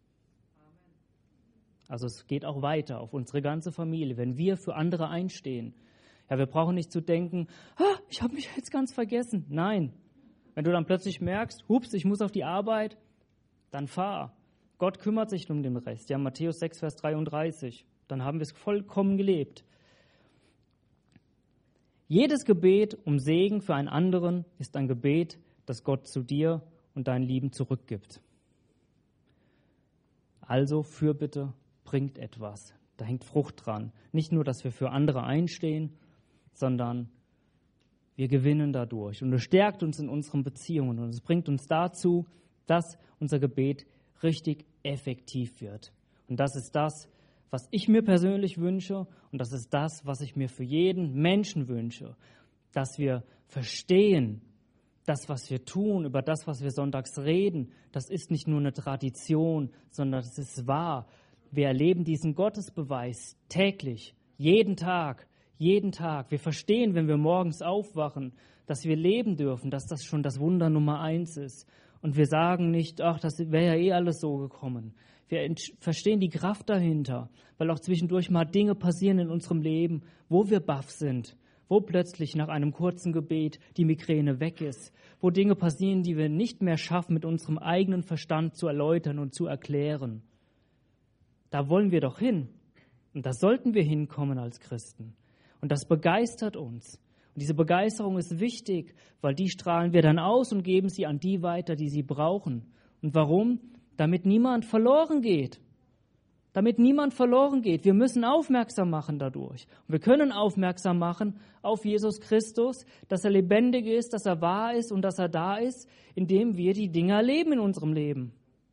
Also es geht auch weiter auf unsere ganze Familie, wenn wir für andere einstehen. Ja, wir brauchen nicht zu denken, ah, ich habe mich jetzt ganz vergessen. Nein, wenn du dann plötzlich merkst, hups, ich muss auf die Arbeit, dann fahr. Gott kümmert sich um den Rest. Ja, Matthäus sechs, Vers dreiunddreißig. Dann haben wir es vollkommen gelebt. Jedes Gebet um Segen für einen anderen ist ein Gebet, das Gott zu dir und deinen Lieben zurückgibt. Also Fürbitte bringt etwas. Da hängt Frucht dran. Nicht nur, dass wir für andere einstehen, sondern wir gewinnen dadurch. Und es stärkt uns in unseren Beziehungen. Und es bringt uns dazu, dass unser Gebet richtig effektiv wird. Und das ist das, was ich mir persönlich wünsche. Und das ist das, was ich mir für jeden Menschen wünsche. Dass wir verstehen, das, was wir tun, über das, was wir sonntags reden, das ist nicht nur eine Tradition, sondern es ist wahr. Wir erleben diesen Gottesbeweis täglich, jeden Tag, jeden Tag. Wir verstehen, wenn wir morgens aufwachen, dass wir leben dürfen, dass das schon das Wunder Nummer eins ist. Und wir sagen nicht, ach, das wäre ja eh alles so gekommen. Wir verstehen die Kraft dahinter, weil auch zwischendurch mal Dinge passieren in unserem Leben, wo wir baff sind, wo plötzlich nach einem kurzen Gebet die Migräne weg ist, wo Dinge passieren, die wir nicht mehr schaffen, mit unserem eigenen Verstand zu erläutern und zu erklären. Da wollen wir doch hin. Und da sollten wir hinkommen als Christen. Und das begeistert uns. Und diese Begeisterung ist wichtig, weil die strahlen wir dann aus und geben sie an die weiter, die sie brauchen. Und warum? Damit niemand verloren geht. Damit niemand verloren geht. Wir müssen aufmerksam machen dadurch. Und wir können aufmerksam machen auf Jesus Christus, dass er lebendig ist, dass er wahr ist und dass er da ist, indem wir die Dinge erleben in unserem Leben.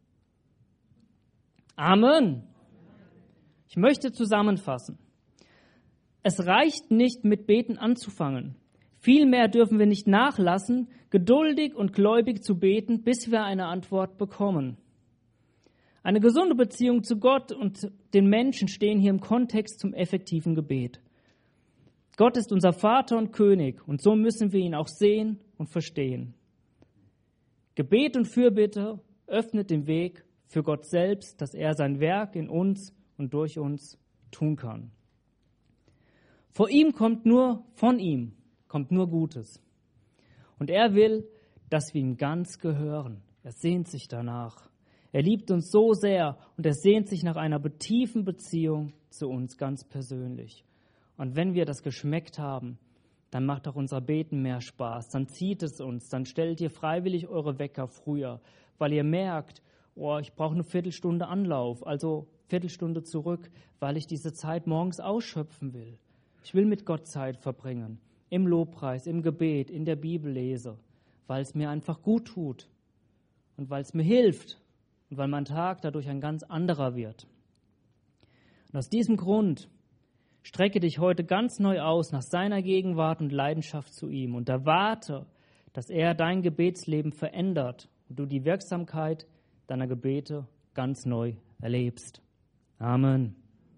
Amen. Ich möchte zusammenfassen. Es reicht nicht, mit Beten anzufangen. Vielmehr dürfen wir nicht nachlassen, geduldig und gläubig zu beten, bis wir eine Antwort bekommen. Eine gesunde Beziehung zu Gott und den Menschen stehen hier im Kontext zum effektiven Gebet. Gott ist unser Vater und König und so müssen wir ihn auch sehen und verstehen. Gebet und Fürbitte öffnet den Weg für Gott selbst, dass er sein Werk in uns und durch uns tun kann. Vor ihm kommt nur, von ihm kommt nur Gutes. Und er will, dass wir ihm ganz gehören. Er sehnt sich danach. Er liebt uns so sehr und er sehnt sich nach einer tiefen Beziehung zu uns ganz persönlich. Und wenn wir das geschmeckt haben, dann macht auch unser Beten mehr Spaß. Dann zieht es uns. Dann stellt ihr freiwillig eure Wecker früher, weil ihr merkt, oh, ich brauche eine Viertelstunde Anlauf, also Viertelstunde zurück, weil ich diese Zeit morgens ausschöpfen will. Ich will mit Gott Zeit verbringen, im Lobpreis, im Gebet, in der Bibellese, weil es mir einfach gut tut und weil es mir hilft und weil mein Tag dadurch ein ganz anderer wird. Und aus diesem Grund strecke dich heute ganz neu aus nach seiner Gegenwart und Leidenschaft zu ihm und erwarte, dass er dein Gebetsleben verändert und du die Wirksamkeit deiner Gebete ganz neu erlebst. Amen.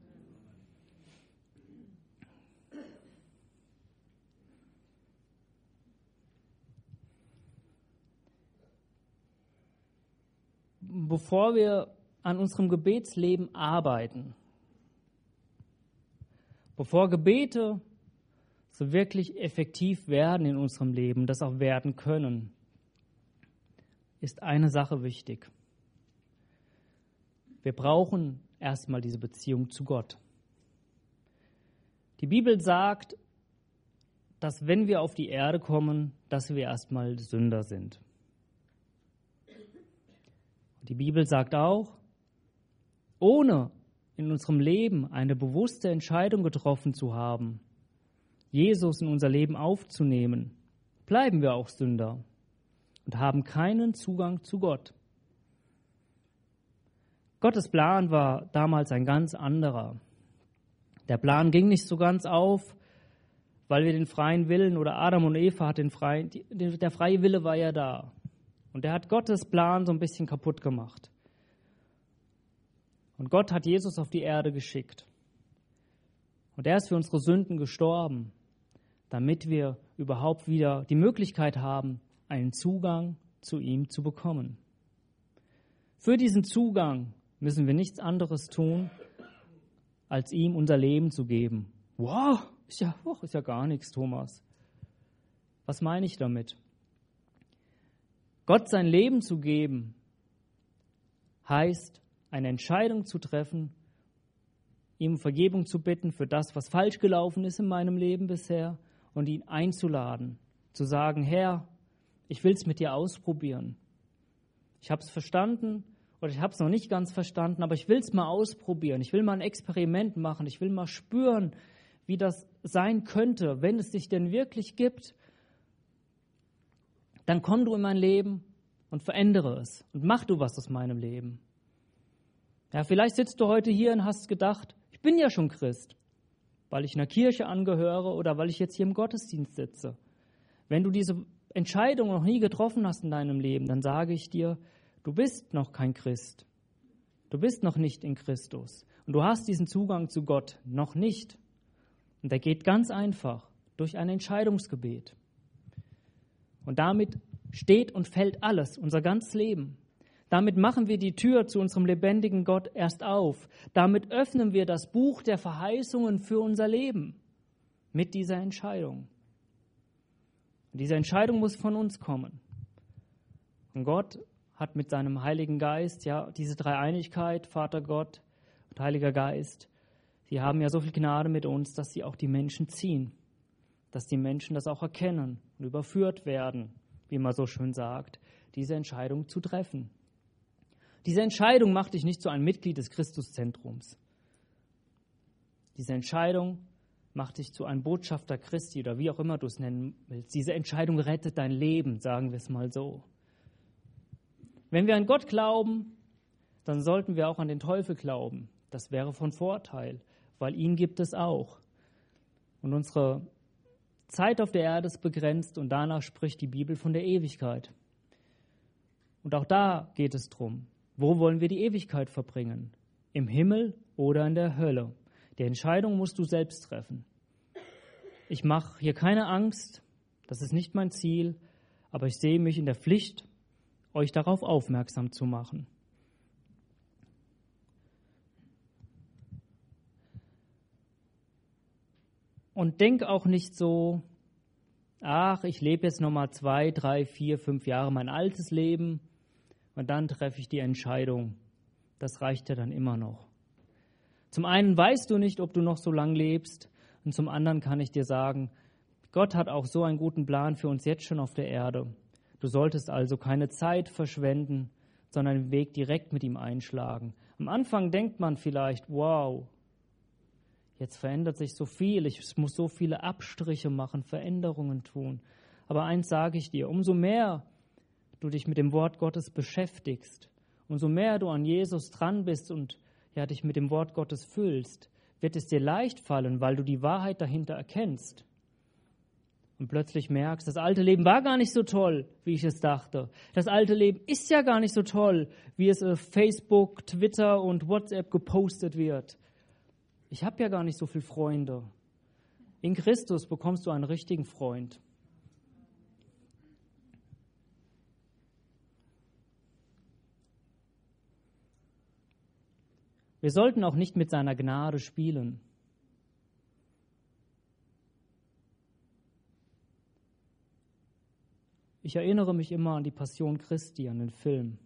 Bevor wir an unserem Gebetsleben arbeiten, bevor Gebete so wirklich effektiv werden in unserem Leben, das auch werden können, ist eine Sache wichtig. Wir brauchen erstmal diese Beziehung zu Gott. Die Bibel sagt, dass wenn wir auf die Erde kommen, dass wir erstmal Sünder sind. Die Bibel sagt auch, ohne in unserem Leben eine bewusste Entscheidung getroffen zu haben, Jesus in unser Leben aufzunehmen, bleiben wir auch Sünder und haben keinen Zugang zu Gott. Gottes Plan war damals ein ganz anderer. Der Plan ging nicht so ganz auf, weil wir den freien Willen, oder Adam und Eva hat den freien, der freie Wille war ja da. Und er hat Gottes Plan so ein bisschen kaputt gemacht. Und Gott hat Jesus auf die Erde geschickt. Und er ist für unsere Sünden gestorben, damit wir überhaupt wieder die Möglichkeit haben, einen Zugang zu ihm zu bekommen. Für diesen Zugang müssen wir nichts anderes tun, als ihm unser Leben zu geben. Wow, ist ja, oh, ist ja gar nichts, Thomas. Was meine ich damit? Gott sein Leben zu geben, heißt, eine Entscheidung zu treffen, ihm um Vergebung zu bitten für das, was falsch gelaufen ist in meinem Leben bisher und ihn einzuladen, zu sagen, Herr, ich will es mit dir ausprobieren. Ich habe es verstanden oder ich habe es noch nicht ganz verstanden, aber ich will es mal ausprobieren. Ich will mal ein Experiment machen. Ich will mal spüren, wie das sein könnte, wenn es dich denn wirklich gibt. Dann komm du in mein Leben und verändere es und mach du was aus meinem Leben. Ja, vielleicht sitzt du heute hier und hast gedacht, ich bin ja schon Christ, weil ich einer Kirche angehöre oder weil ich jetzt hier im Gottesdienst sitze. Wenn du diese Entscheidung noch nie getroffen hast in deinem Leben, dann sage ich dir, du bist noch kein Christ. Du bist noch nicht in Christus. Und du hast diesen Zugang zu Gott noch nicht. Und der geht ganz einfach durch ein Entscheidungsgebet. Und damit steht und fällt alles, unser ganzes Leben. Damit machen wir die Tür zu unserem lebendigen Gott erst auf. Damit öffnen wir das Buch der Verheißungen für unser Leben mit dieser Entscheidung. Und diese Entscheidung muss von uns kommen. Und Gott hat mit seinem Heiligen Geist, ja, diese Dreieinigkeit, Vater Gott und Heiliger Geist, sie haben ja so viel Gnade mit uns, dass sie auch die Menschen ziehen. Dass die Menschen das auch erkennen und überführt werden, wie man so schön sagt, diese Entscheidung zu treffen. Diese Entscheidung macht dich nicht zu einem Mitglied des Christuszentrums. Diese Entscheidung macht dich zu einem Botschafter Christi oder wie auch immer du es nennen willst. Diese Entscheidung rettet dein Leben, sagen wir es mal so. Wenn wir an Gott glauben, dann sollten wir auch an den Teufel glauben. Das wäre von Vorteil, weil ihn gibt es auch. Und unsere Zeit auf der Erde ist begrenzt und danach spricht die Bibel von der Ewigkeit. Und auch da geht es drum, wo wollen wir die Ewigkeit verbringen? Im Himmel oder in der Hölle? Die Entscheidung musst du selbst treffen. Ich mache hier keine Angst, das ist nicht mein Ziel, aber ich sehe mich in der Pflicht, euch darauf aufmerksam zu machen. Und denk auch nicht so, ach, ich lebe jetzt nochmal zwei, drei, vier, fünf Jahre mein altes Leben und dann treffe ich die Entscheidung. Das reicht ja dann immer noch. Zum einen weißt du nicht, ob du noch so lang lebst, und zum anderen kann ich dir sagen, Gott hat auch so einen guten Plan für uns jetzt schon auf der Erde. Du solltest also keine Zeit verschwenden, sondern den Weg direkt mit ihm einschlagen. Am Anfang denkt man vielleicht, wow, jetzt verändert sich so viel, ich muss so viele Abstriche machen, Veränderungen tun. Aber eins sage ich dir, umso mehr du dich mit dem Wort Gottes beschäftigst, umso mehr du an Jesus dran bist und ja, dich mit dem Wort Gottes füllst, wird es dir leicht fallen, weil du die Wahrheit dahinter erkennst. Und plötzlich merkst, das alte Leben war gar nicht so toll, wie ich es dachte. Das alte Leben ist ja gar nicht so toll, wie es auf Facebook, Twitter und WhatsApp gepostet wird. Ich habe ja gar nicht so viele Freunde. In Christus bekommst du einen richtigen Freund. Wir sollten auch nicht mit seiner Gnade spielen. Ich erinnere mich immer an die Passion Christi, an den Film.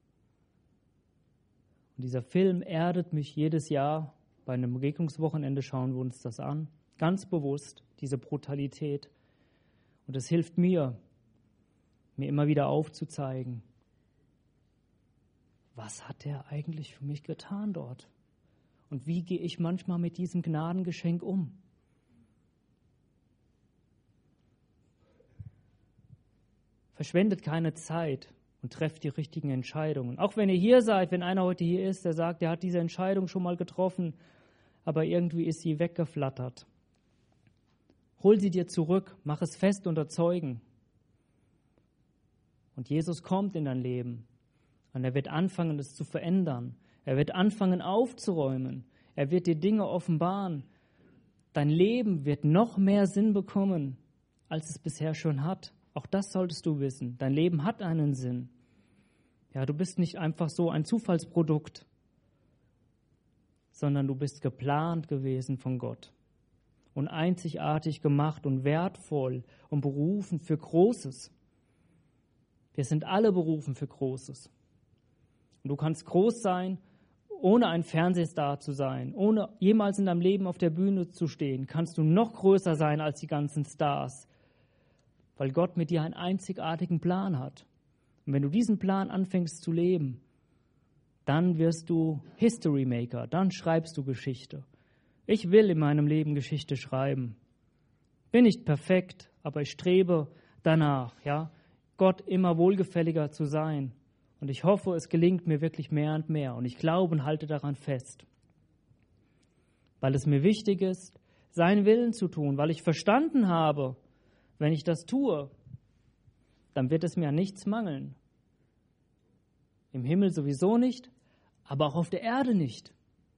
Und dieser Film erdet mich jedes Jahr. Bei einem Begegnungswochenende schauen wir uns das an. Ganz bewusst, diese Brutalität. Und es hilft mir, mir immer wieder aufzuzeigen, was hat er eigentlich für mich getan dort? Und wie gehe ich manchmal mit diesem Gnadengeschenk um? Verschwendet keine Zeit und trefft die richtigen Entscheidungen. Auch wenn ihr hier seid, wenn einer heute hier ist, der sagt, er hat diese Entscheidung schon mal getroffen, aber irgendwie ist sie weggeflattert. Hol sie dir zurück, mach es fest unter Zeugen. Und Jesus kommt in dein Leben. Und er wird anfangen, es zu verändern. Er wird anfangen, aufzuräumen. Er wird dir Dinge offenbaren. Dein Leben wird noch mehr Sinn bekommen, als es bisher schon hat. Auch das solltest du wissen. Dein Leben hat einen Sinn. Ja, du bist nicht einfach so ein Zufallsprodukt, sondern du bist geplant gewesen von Gott und einzigartig gemacht und wertvoll und berufen für Großes. Wir sind alle berufen für Großes. Und du kannst groß sein, ohne ein Fernsehstar zu sein, ohne jemals in deinem Leben auf der Bühne zu stehen, kannst du noch größer sein als die ganzen Stars, weil Gott mit dir einen einzigartigen Plan hat. Und wenn du diesen Plan anfängst zu leben, dann wirst du History Maker, dann schreibst du Geschichte. Ich will in meinem Leben Geschichte schreiben. Bin nicht perfekt, aber ich strebe danach, ja, Gott immer wohlgefälliger zu sein. Und ich hoffe, es gelingt mir wirklich mehr und mehr. Und ich glaube und halte daran fest. Weil es mir wichtig ist, seinen Willen zu tun. Weil ich verstanden habe, wenn ich das tue, dann wird es mir an nichts mangeln. Im Himmel sowieso nicht, aber auch auf der Erde nicht.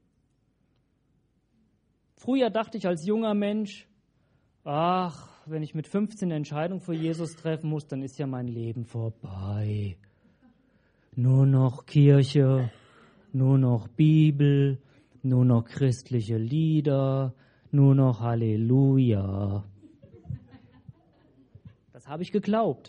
Früher dachte ich als junger Mensch, ach, wenn ich mit fünfzehn eine Entscheidung für Jesus treffen muss, dann ist ja mein Leben vorbei. Nur noch Kirche, nur noch Bibel, nur noch christliche Lieder, nur noch Halleluja. Das habe ich geglaubt.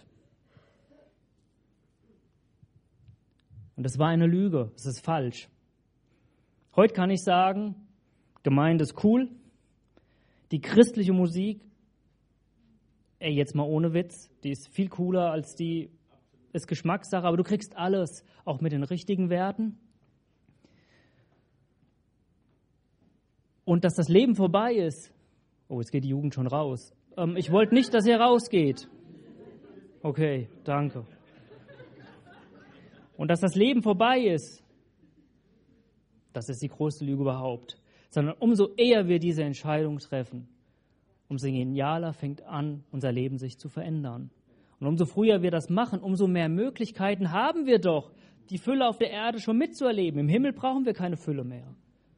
Und das war eine Lüge, das ist falsch. Heute kann ich sagen, Gemeinde ist cool, die christliche Musik, ey, jetzt mal ohne Witz, die ist viel cooler als die, ist Geschmackssache, aber du kriegst alles, auch mit den richtigen Werten. Und dass das Leben vorbei ist, oh, jetzt geht die Jugend schon raus. Ähm, ich wollte nicht, dass ihr rausgeht. Okay, danke. Und dass das Leben vorbei ist, das ist die größte Lüge überhaupt. Sondern umso eher wir diese Entscheidung treffen, umso genialer fängt an, unser Leben sich zu verändern. Und umso früher wir das machen, umso mehr Möglichkeiten haben wir doch, die Fülle auf der Erde schon mitzuerleben. Im Himmel brauchen wir keine Fülle mehr.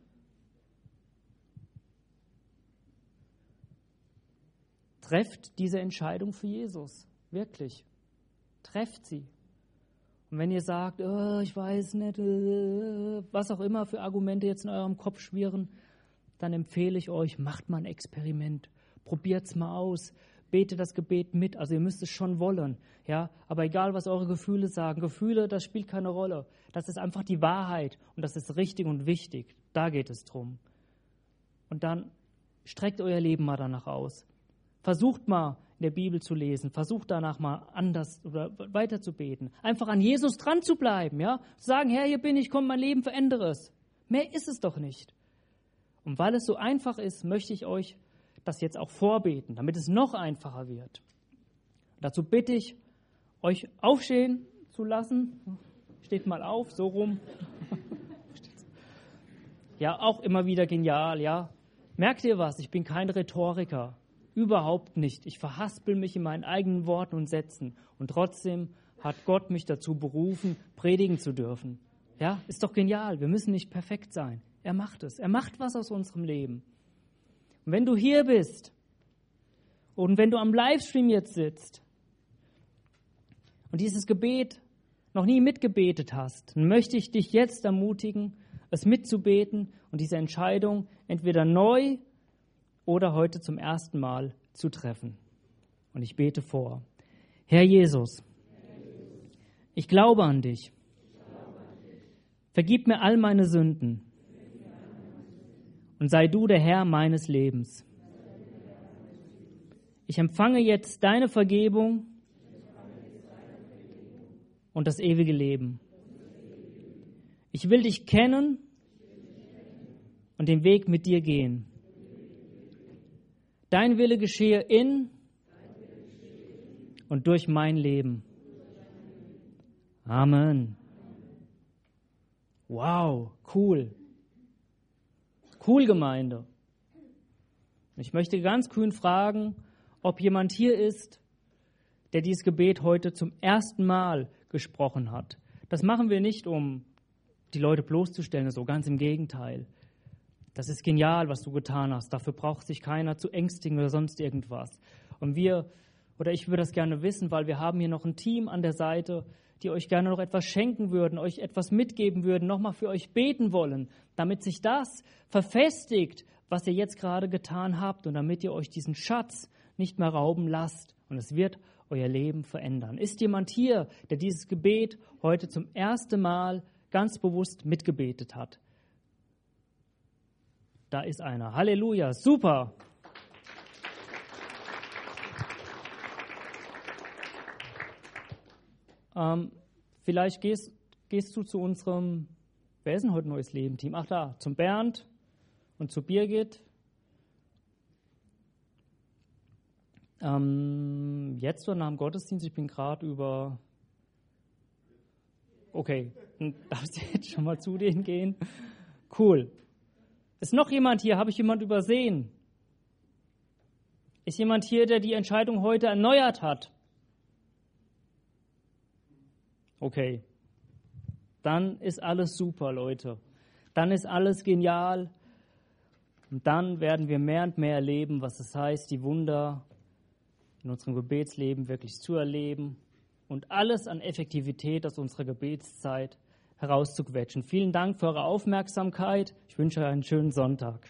Trefft diese Entscheidung für Jesus. Wirklich. Trefft sie. Und wenn ihr sagt, oh, ich weiß nicht, äh, was auch immer für Argumente jetzt in eurem Kopf schwirren, dann empfehle ich euch, macht mal ein Experiment. probiert's mal aus. Bete das Gebet mit, also ihr müsst es schon wollen, ja, aber egal, was eure Gefühle sagen, Gefühle, das spielt keine Rolle. Das ist einfach die Wahrheit und das ist richtig und wichtig. Da geht es drum. Und dann streckt euer Leben mal danach aus. Versucht mal in der Bibel zu lesen, versucht danach mal anders oder weiter zu beten. Einfach an Jesus dran zu bleiben, ja, zu sagen, Herr, hier bin ich, komm, mein Leben, verändere es. Mehr ist es doch nicht. Und weil es so einfach ist, möchte ich euch das jetzt auch vorbeten, damit es noch einfacher wird. Dazu bitte ich, euch aufstehen zu lassen. Steht mal auf, so rum. Ja, auch immer wieder genial, ja. Merkt ihr was? Ich bin kein Rhetoriker. Überhaupt nicht. Ich verhaspel mich in meinen eigenen Worten und Sätzen. Und trotzdem hat Gott mich dazu berufen, predigen zu dürfen. Ja, ist doch genial. Wir müssen nicht perfekt sein. Er macht es. Er macht was aus unserem Leben. Und wenn du hier bist und wenn du am Livestream jetzt sitzt und dieses Gebet noch nie mitgebetet hast, dann möchte ich dich jetzt ermutigen, es mitzubeten und diese Entscheidung entweder neu oder heute zum ersten Mal zu treffen. Und ich bete vor. Herr Jesus, ich glaube an dich. Vergib mir all meine Sünden und sei du der Herr meines Lebens. Ich empfange jetzt deine Vergebung und das ewige Leben. Ich will dich kennen und den Weg mit dir gehen. Dein Wille geschehe in und durch mein Leben. Amen. Wow, cool. Cool, Gemeinde. Ich möchte ganz kühn fragen, ob jemand hier ist, der dieses Gebet heute zum ersten Mal gesprochen hat. Das machen wir nicht, um die Leute bloßzustellen, so ganz im Gegenteil. Das ist genial, was du getan hast. Dafür braucht sich keiner zu ängstigen oder sonst irgendwas. Und wir, oder ich würde das gerne wissen, weil wir haben hier noch ein Team an der Seite, die euch gerne noch etwas schenken würden, euch etwas mitgeben würden, nochmal für euch beten wollen, damit sich das verfestigt, was ihr jetzt gerade getan habt und damit ihr euch diesen Schatz nicht mehr rauben lasst. Und es wird euer Leben verändern. Ist jemand hier, der dieses Gebet heute zum ersten Mal ganz bewusst mitgebetet hat? Da ist einer. Halleluja, super. Ähm, vielleicht gehst, gehst du zu unserem, wer ist denn heute neues Leben-Team? Ach da, zum Bernd und zu Birgit. Ähm, jetzt oder nach dem Gottesdienst, ich bin gerade über, okay, dann darfst du jetzt schon mal zu denen gehen. Cool. Ist noch jemand hier? Habe ich jemand übersehen? Ist jemand hier, der die Entscheidung heute erneuert hat? Okay. Dann ist alles super, Leute. Dann ist alles genial. Und dann werden wir mehr und mehr erleben, was es heißt, die Wunder in unserem Gebetsleben wirklich zu erleben und alles an Effektivität aus unserer Gebetszeit herauszuquetschen. Vielen Dank für eure Aufmerksamkeit. Ich wünsche euch einen schönen Sonntag.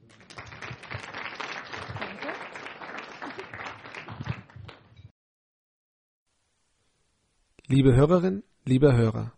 Liebe Hörerin, lieber Hörer,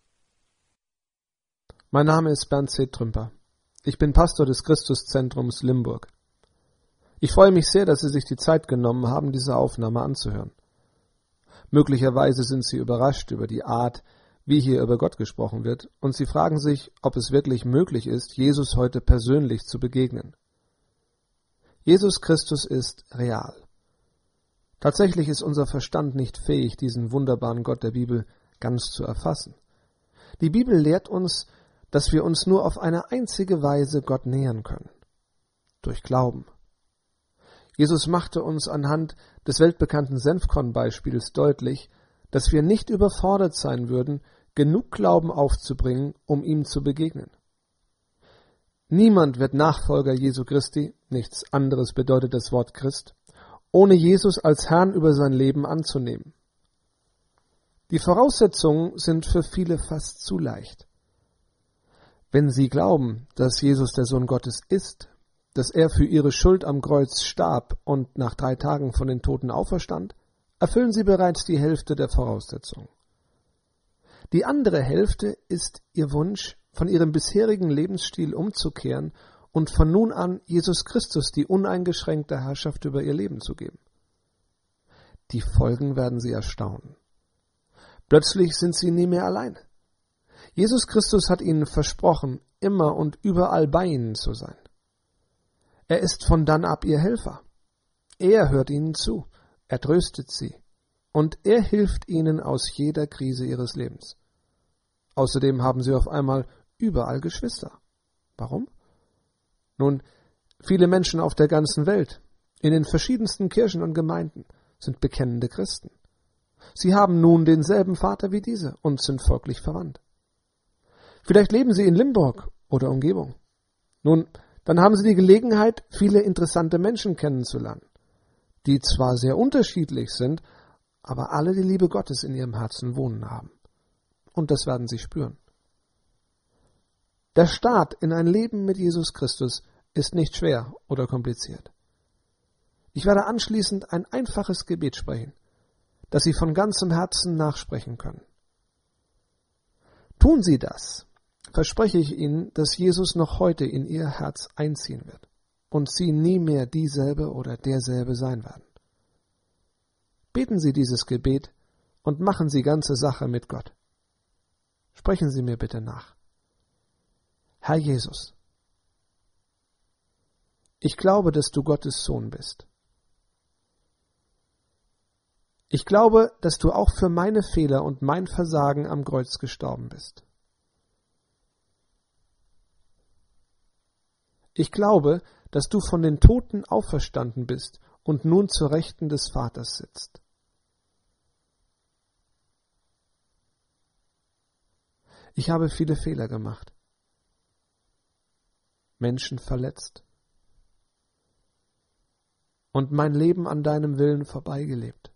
mein Name ist Bernd C. Trümper. Ich bin Pastor des Christuszentrums Limburg. Ich freue mich sehr, dass Sie sich die Zeit genommen haben, diese Aufnahme anzuhören. Möglicherweise sind Sie überrascht über die Art, wie hier über Gott gesprochen wird, und Sie fragen sich, ob es wirklich möglich ist, Jesus heute persönlich zu begegnen. Jesus Christus ist real. Tatsächlich ist unser Verstand nicht fähig, diesen wunderbaren Gott der Bibel ganz zu erfassen. Die Bibel lehrt uns, dass wir uns nur auf eine einzige Weise Gott nähern können: durch Glauben. Jesus machte uns anhand des weltbekannten Senfkorn-Beispiels deutlich, dass wir nicht überfordert sein würden, genug Glauben aufzubringen, um ihm zu begegnen. Niemand wird Nachfolger Jesu Christi, nichts anderes bedeutet das Wort Christ, ohne Jesus als Herrn über sein Leben anzunehmen. Die Voraussetzungen sind für viele fast zu leicht. Wenn sie glauben, dass Jesus der Sohn Gottes ist, dass er für ihre Schuld am Kreuz starb und nach drei Tagen von den Toten auferstand, erfüllen sie bereits die Hälfte der Voraussetzungen. Die andere Hälfte ist ihr Wunsch, von ihrem bisherigen Lebensstil umzukehren und von nun an Jesus Christus die uneingeschränkte Herrschaft über ihr Leben zu geben. Die Folgen werden sie erstaunen. Plötzlich sind sie nie mehr allein. Jesus Christus hat ihnen versprochen, immer und überall bei ihnen zu sein. Er ist von dann ab ihr Helfer. Er hört ihnen zu, er tröstet sie und er hilft ihnen aus jeder Krise ihres Lebens. Außerdem haben sie auf einmal überall Geschwister. Warum? Nun, viele Menschen auf der ganzen Welt, in den verschiedensten Kirchen und Gemeinden, sind bekennende Christen. Sie haben nun denselben Vater wie diese und sind folglich verwandt. Vielleicht leben sie in Limburg oder Umgebung. Nun, dann haben sie die Gelegenheit, viele interessante Menschen kennenzulernen, die zwar sehr unterschiedlich sind, aber alle die Liebe Gottes in ihrem Herzen wohnen haben. Und das werden sie spüren. Der Start in ein Leben mit Jesus Christus ist nicht schwer oder kompliziert. Ich werde anschließend ein einfaches Gebet sprechen, das Sie von ganzem Herzen nachsprechen können. Tun Sie das, verspreche ich Ihnen, dass Jesus noch heute in Ihr Herz einziehen wird und Sie nie mehr dieselbe oder derselbe sein werden. Beten Sie dieses Gebet und machen Sie ganze Sache mit Gott. Sprechen Sie mir bitte nach. Herr Jesus, ich glaube, dass du Gottes Sohn bist. Ich glaube, dass du auch für meine Fehler und mein Versagen am Kreuz gestorben bist. Ich glaube, dass du von den Toten auferstanden bist und nun zur Rechten des Vaters sitzt. Ich habe viele Fehler gemacht, Menschen verletzt und mein Leben an deinem Willen vorbeigelebt.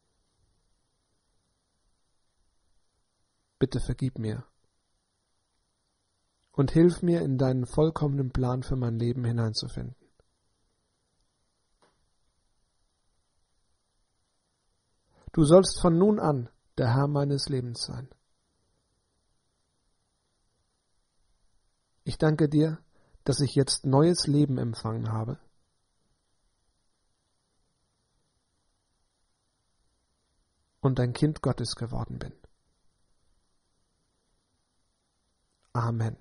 Bitte vergib mir und hilf mir, in deinen vollkommenen Plan für mein Leben hineinzufinden. Du sollst von nun an der Herr meines Lebens sein. Ich danke dir, dass ich jetzt neues Leben empfangen habe. Und ein Kind Gottes geworden bin. Amen.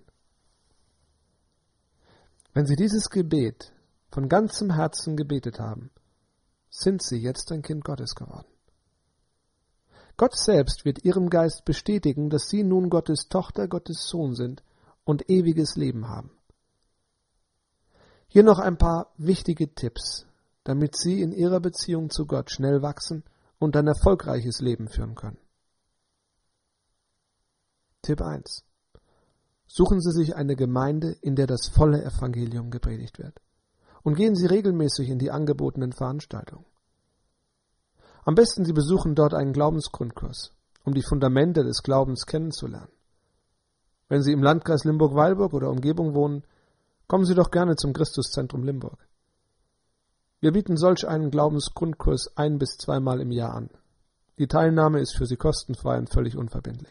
Wenn Sie dieses Gebet von ganzem Herzen gebetet haben, sind Sie jetzt ein Kind Gottes geworden. Gott selbst wird Ihrem Geist bestätigen, dass Sie nun Gottes Tochter, Gottes Sohn sind und ewiges Leben haben. Hier noch ein paar wichtige Tipps, damit Sie in Ihrer Beziehung zu Gott schnell wachsen und ein erfolgreiches Leben führen können. Tipp eins. Suchen Sie sich eine Gemeinde, in der das volle Evangelium gepredigt wird. Und gehen Sie regelmäßig in die angebotenen Veranstaltungen. Am besten Sie besuchen dort einen Glaubensgrundkurs, um die Fundamente des Glaubens kennenzulernen. Wenn Sie im Landkreis Limburg-Weilburg oder Umgebung wohnen, kommen Sie doch gerne zum Christuszentrum Limburg. Wir bieten solch einen Glaubensgrundkurs ein- bis zweimal im Jahr an. Die Teilnahme ist für Sie kostenfrei und völlig unverbindlich.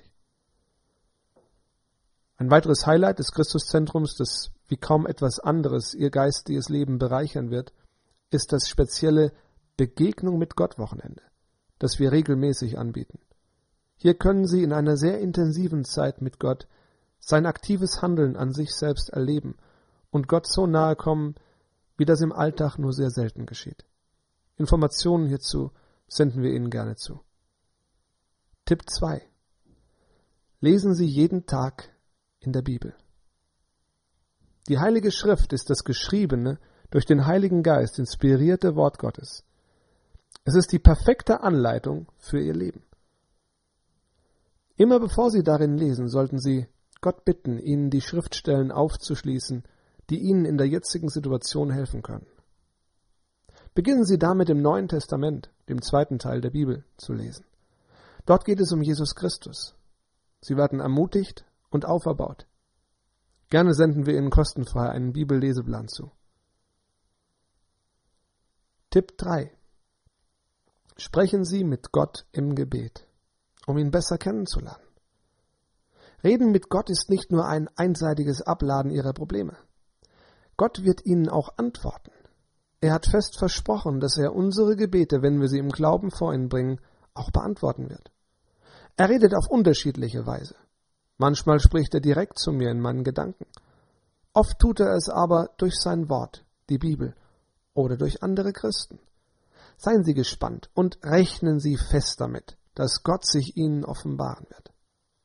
Ein weiteres Highlight des Christuszentrums, das wie kaum etwas anderes Ihr geistiges Leben bereichern wird, ist das spezielle Begegnung mit Gott Wochenende, das wir regelmäßig anbieten. Hier können Sie in einer sehr intensiven Zeit mit Gott sein aktives Handeln an sich selbst erleben und Gott so nahe kommen, wie das im Alltag nur sehr selten geschieht. Informationen hierzu senden wir Ihnen gerne zu. Tipp zwei. Lesen Sie jeden Tag in der Bibel. Die Heilige Schrift ist das geschriebene, durch den Heiligen Geist inspirierte Wort Gottes. Es ist die perfekte Anleitung für Ihr Leben. Immer bevor Sie darin lesen, sollten Sie Gott bitten, Ihnen die Schriftstellen aufzuschließen, die Ihnen in der jetzigen Situation helfen können. Beginnen Sie damit im Neuen Testament, dem zweiten Teil der Bibel, zu lesen. Dort geht es um Jesus Christus. Sie werden ermutigt und auferbaut. Gerne senden wir Ihnen kostenfrei einen Bibelleseplan zu. Tipp drei. Sprechen Sie mit Gott im Gebet, um ihn besser kennenzulernen. Reden mit Gott ist nicht nur ein einseitiges Abladen Ihrer Probleme. Gott wird Ihnen auch antworten. Er hat fest versprochen, dass er unsere Gebete, wenn wir sie im Glauben vor ihn bringen, auch beantworten wird. Er redet auf unterschiedliche Weise. Manchmal spricht er direkt zu mir in meinen Gedanken. Oft tut er es aber durch sein Wort, die Bibel, oder durch andere Christen. Seien Sie gespannt und rechnen Sie fest damit, dass Gott sich Ihnen offenbaren wird.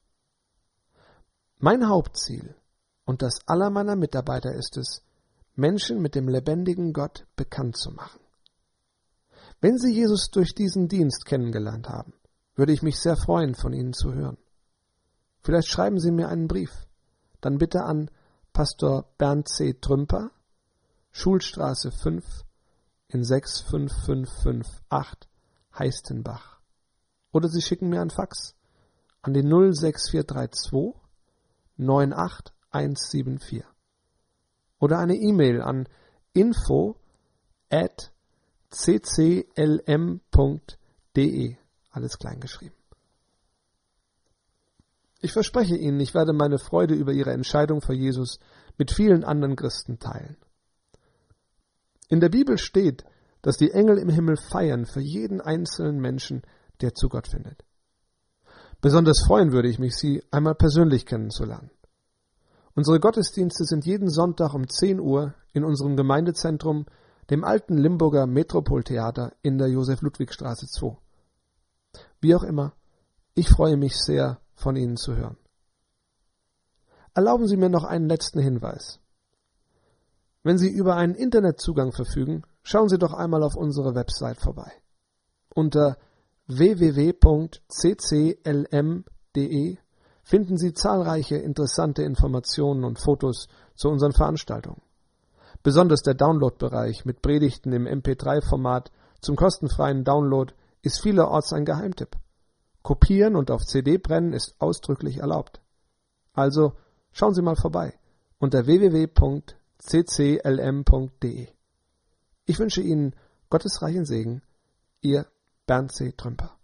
Mein Hauptziel und das aller meiner Mitarbeiter ist es, Menschen mit dem lebendigen Gott bekannt zu machen. Wenn Sie Jesus durch diesen Dienst kennengelernt haben, würde ich mich sehr freuen, von Ihnen zu hören. Vielleicht schreiben Sie mir einen Brief, dann bitte an Pastor Bernd C. Trümper, Schulstraße fünf in sechs fünf fünf fünf acht Heistenbach. Oder Sie schicken mir einen Fax an die null sechs vier drei zwei neun acht eins sieben vier. Oder eine E-Mail an info at c c l m punkt d e, alles klein geschrieben. Ich verspreche Ihnen, ich werde meine Freude über Ihre Entscheidung für Jesus mit vielen anderen Christen teilen. In der Bibel steht, dass die Engel im Himmel feiern für jeden einzelnen Menschen, der zu Gott findet. Besonders freuen würde ich mich, Sie einmal persönlich kennenzulernen. Unsere Gottesdienste sind jeden Sonntag um zehn Uhr in unserem Gemeindezentrum, dem alten Limburger Metropoltheater in der Josef-Ludwig-Straße zwei. Wie auch immer, ich freue mich sehr, von Ihnen zu hören. Erlauben Sie mir noch einen letzten Hinweis. Wenn Sie über einen Internetzugang verfügen, schauen Sie doch einmal auf unsere Website vorbei. Unter w w w punkt c c l m punkt d e finden Sie zahlreiche interessante Informationen und Fotos zu unseren Veranstaltungen. Besonders der Download-Bereich mit Predigten im M P drei Format zum kostenfreien Download ist vielerorts ein Geheimtipp. Kopieren und auf C D brennen ist ausdrücklich erlaubt. Also schauen Sie mal vorbei unter w w w punkt c c l m punkt d e. Ich wünsche Ihnen Gottes reichen Segen, Ihr Bernd C. Trümper.